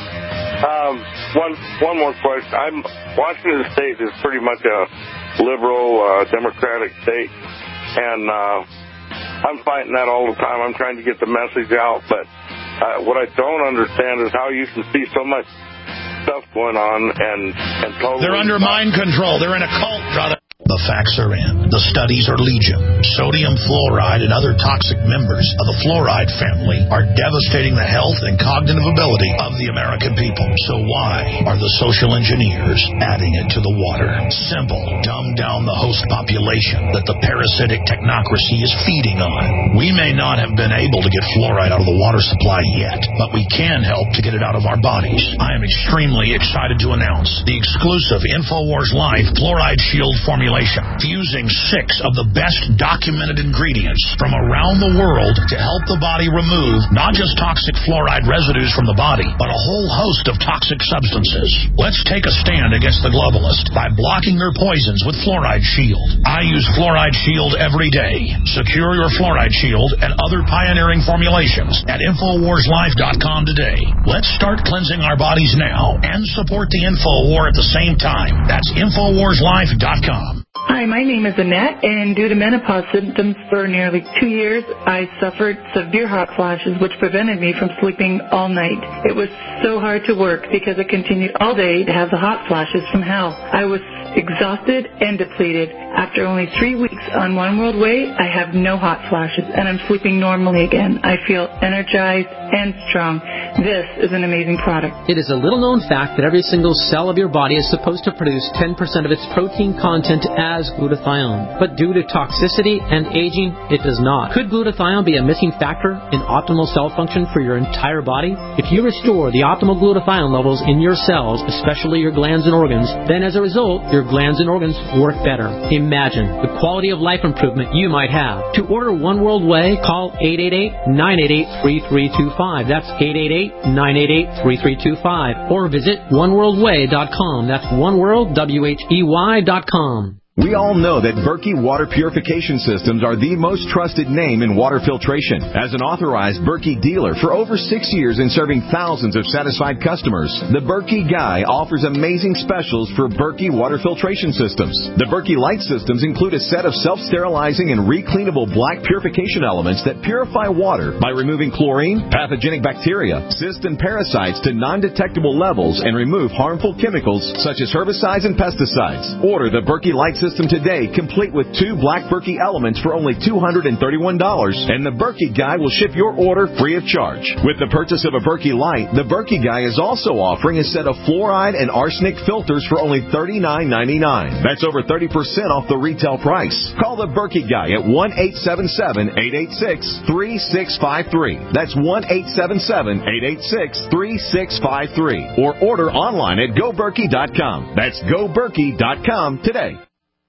Um, one one more question. I'm Washington State is pretty much a liberal, uh, democratic state, and uh, I'm fighting that all the time. I'm trying to get the message out, but Uh, what I don't understand is how you can see so much stuff going on and, and totally... They're under mind control. They're in a cult, brother. The facts are in. The studies are legion. Sodium fluoride and other toxic members of the fluoride family are devastating the health and cognitive ability of the American people. So why are the social engineers adding it to the water? Simple. Dumb down the host population that the parasitic technocracy is feeding on. We may not have been able to get fluoride out of the water supply yet, but we can help to get it out of our bodies. I am extremely excited to announce the exclusive InfoWars Life Fluoride Shield formulation, fusing six of the best documented ingredients from around the world to help the body remove not just toxic fluoride residues from the body, but a whole host of toxic substances. Let's take a stand against the globalists by blocking their poisons with Fluoride Shield. I use Fluoride Shield every day. Secure your Fluoride Shield and other pioneering formulations at Infowars Life dot com today. Let's start cleansing our bodies now and support the Info War at the same time. That's Infowars Life dot com. Hi, my name is Annette, and due to menopause symptoms for nearly two years, I suffered severe hot flashes, which prevented me from sleeping all night. It was so hard to work because I continued all day to have the hot flashes from hell. I was exhausted and depleted. After only three weeks on One World Way, I have no hot flashes, and I'm sleeping normally again. I feel energized and strong. This is an amazing product. It is a little-known fact that every single cell of your body is supposed to produce ten percent of its protein content as glutathione. But due to toxicity and aging, it does not. Could glutathione be a missing factor in optimal cell function for your entire body? If you restore the optimal glutathione levels in your cells, especially your glands and organs, then as a result, your glands and organs work better. Imagine the quality of life improvement you might have. To order One World Way, call eight eight eight, nine eight eight, three three two five. That's eight eight eight, nine eight eight, three three two five. Or visit one world way dot com. That's oneworld, W H E Y dot com. We all know that Berkey Water Purification Systems are the most trusted name in water filtration. As an authorized Berkey dealer for over six years and serving thousands of satisfied customers, the Berkey Guy offers amazing specials for Berkey Water Filtration Systems. The Berkey Light Systems include a set of self-sterilizing and recleanable black purification elements that purify water by removing chlorine, pathogenic bacteria, cysts, and parasites to non-detectable levels and remove harmful chemicals such as herbicides and pesticides. Order the Berkey Light Systems System today, complete with two black Berkey elements for only two hundred thirty-one dollars, and the Berkey Guy will ship your order free of charge. With the purchase of a Berkey Light, the Berkey Guy is also offering a set of fluoride and arsenic filters for only thirty-nine ninety-nine. That's over thirty percent off the retail price. Call the Berkey Guy at one eight seven seven, eight eight six, three six five three. That's one eight seven seven, eight eight six, three six five three. Or order online at go berkey dot com. That's go berkey dot com today.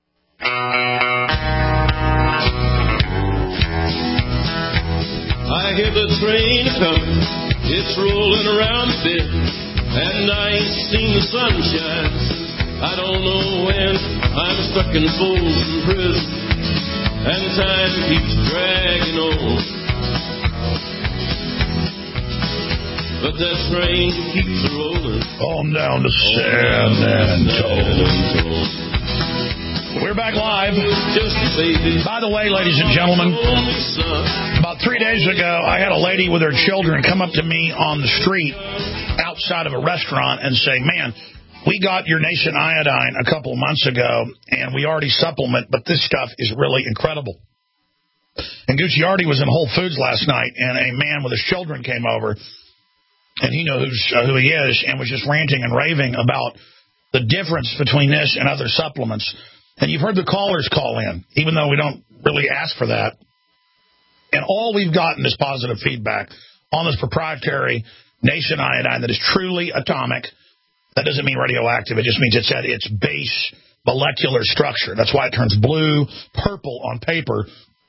I hear the train coming, it's rolling around the bend, and I ain't seen the sunshine. I don't know when. I'm stuck in Folsom Prison, and time keeps dragging on. But that train keeps rolling on down to San Antone. We We're back live. By the way, ladies and gentlemen, about three days ago, I had a lady with her children come up to me on the street outside of a restaurant and say, man, we got your Nation Iodine a couple of months ago, and we already supplement, but this stuff is really incredible. And Gucciardi was in Whole Foods last night, and a man with his children came over, and he knows uh, who he is, and was just ranting and raving about the difference between this and other supplements. And you've heard the callers call in, even though we don't really ask for that. And all we've gotten is positive feedback on this proprietary Nation Iodine that is truly atomic. That doesn't mean radioactive. It just means it's at its base molecular structure. That's why it turns blue, purple on paper,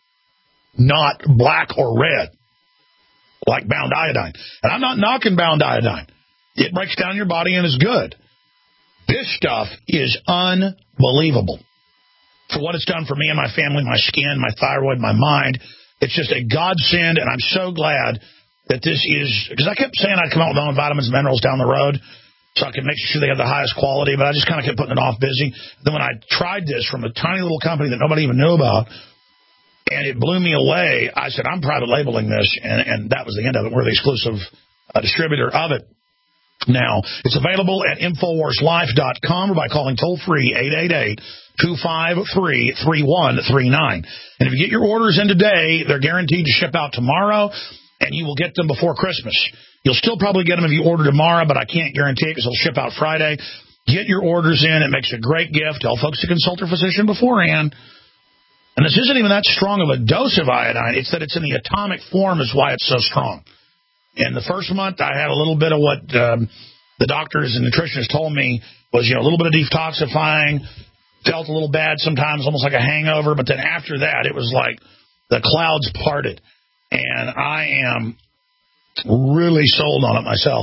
not black or red, like bound iodine. And I'm not knocking bound iodine. It breaks down your body and is good. This stuff is unbelievable. For what it's done for me and my family, my skin, my thyroid, my mind, it's just a godsend, and I'm so glad that this is, because I kept saying I'd come out with my own vitamins and minerals down the road so I could make sure they have the highest quality, but I just kind of kept putting it off busy. Then when I tried this from a tiny little company that nobody even knew about, and it blew me away, I said, I'm private labeling this, and, and that was the end of it. We're the exclusive uh, distributor of it. Now, it's available at Infowars Life dot com or by calling toll-free eight eight eight, two five three, three one three nine. And if you get your orders in today, they're guaranteed to ship out tomorrow, and you will get them before Christmas. You'll still probably get them if you order tomorrow, but I can't guarantee it because they'll ship out Friday. Get your orders in. It makes a great gift. Tell folks to consult their physician beforehand. And this isn't even that strong of a dose of iodine. It's that it's in the atomic form is why it's so strong. And the first month, I had a little bit of what um, the doctors and nutritionists told me was, you know, a little bit of detoxifying, felt a little bad sometimes, almost like a hangover. But then after that, it was like the clouds parted. And I am really sold on it myself.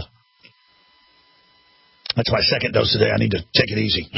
That's my second dose today. I need to take it easy.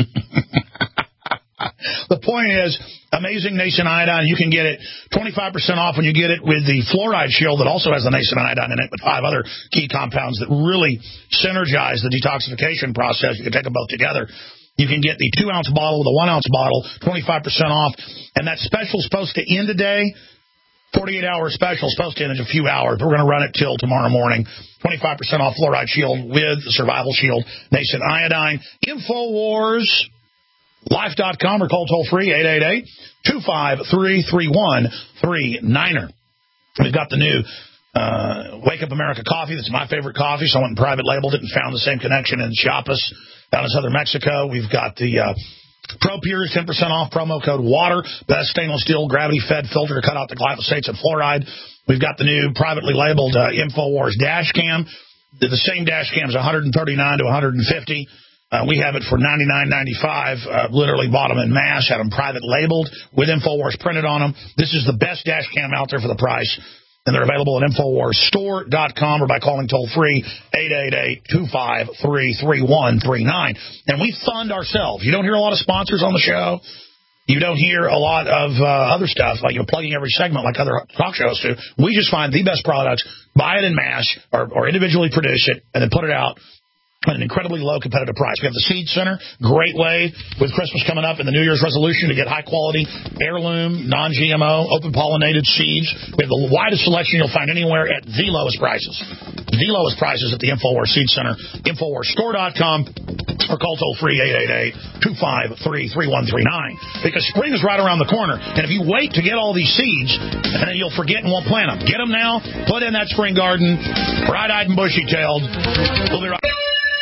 The point is, amazing Nation Iodine. You can get it twenty-five percent off when you get it with the Fluoride Shield that also has the Nation Iodine in it, with five other key compounds that really synergize the detoxification process. You can take them both together. You can get the two-ounce bottle with a one-ounce bottle, twenty-five percent off. And that special is supposed to end today. forty-eight hour special, supposed to end in a few hours. But we're going to run it till tomorrow morning. twenty-five percent off Fluoride Shield with the Survival Shield, Nation Iodine. Infowars Life dot com or call toll-free eight eight eight, two five three, three one three nine. We've got the new uh, Wake Up America coffee. That's my favorite coffee, so I went and private labeled it and found the same connection in Chiapas down in southern Mexico. We've got the uh, Pro Pure ten percent off, promo code WATER, best stainless steel gravity-fed filter to cut out the glyphosates and fluoride. We've got the new privately labeled uh, Infowars dash cam. The, the same dash cam is one thirty-nine to one fifty. Uh, we have it for ninety-nine ninety-five. Uh, literally bought them in mass, had them private labeled with Infowars printed on them. This is the best dash cam out there for the price. And they're available at Infowars Store dot com or by calling toll-free eight eight eight, two five three, three one three nine. And we fund ourselves. You don't hear a lot of sponsors on the show. You don't hear a lot of uh, other stuff, like you're plugging every segment like other talk shows do. We just find the best products, buy it in mass, or, or individually produce it, and then put it out at an incredibly low competitive price. We have the Seed Center, great way with Christmas coming up and the New Year's resolution to get high-quality, heirloom, non G M O, open-pollinated seeds. We have the widest selection you'll find anywhere at the lowest prices. The lowest prices at the Infowars Seed Center, Infowars Store dot com, or call toll-free eight eight eight, two five three, three one three nine. Because spring is right around the corner, and if you wait to get all these seeds, and then you'll forget and won't plant them. Get them now, put in that spring garden, bright-eyed and bushy-tailed. We'll be right back.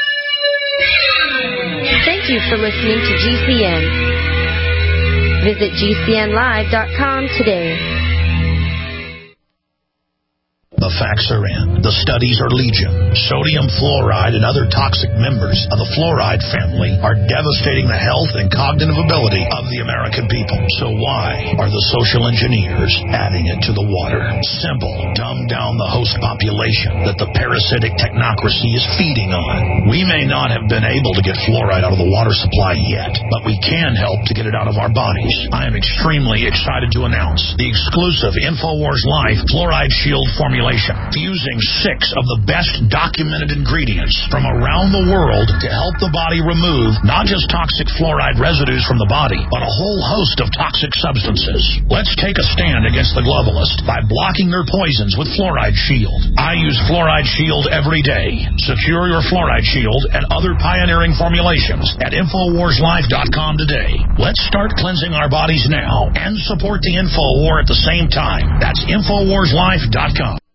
Thank you for listening to G C N. Visit G C N live dot com today. The facts are in. The studies are legion. Sodium fluoride and other toxic members of the fluoride family are devastating the health and cognitive ability of the American people. So why are the social engineers adding it to the water? Simple. Dumb down the host population that the parasitic technocracy is feeding on. We may not have been able to get fluoride out of the water supply yet, but we can help to get it out of our bodies. I am extremely excited to announce the exclusive Infowars Life Fluoride Shield formulation formulation, fusing six of the best documented ingredients from around the world to help the body remove not just toxic fluoride residues from the body, but a whole host of toxic substances. Let's take a stand against the globalists by blocking their poisons with Fluoride Shield. I use Fluoride Shield every day. Secure your Fluoride Shield and other pioneering formulations at Infowars Life dot com today. Let's start cleansing our bodies now and support the Info War at the same time. That's Infowars Life dot com.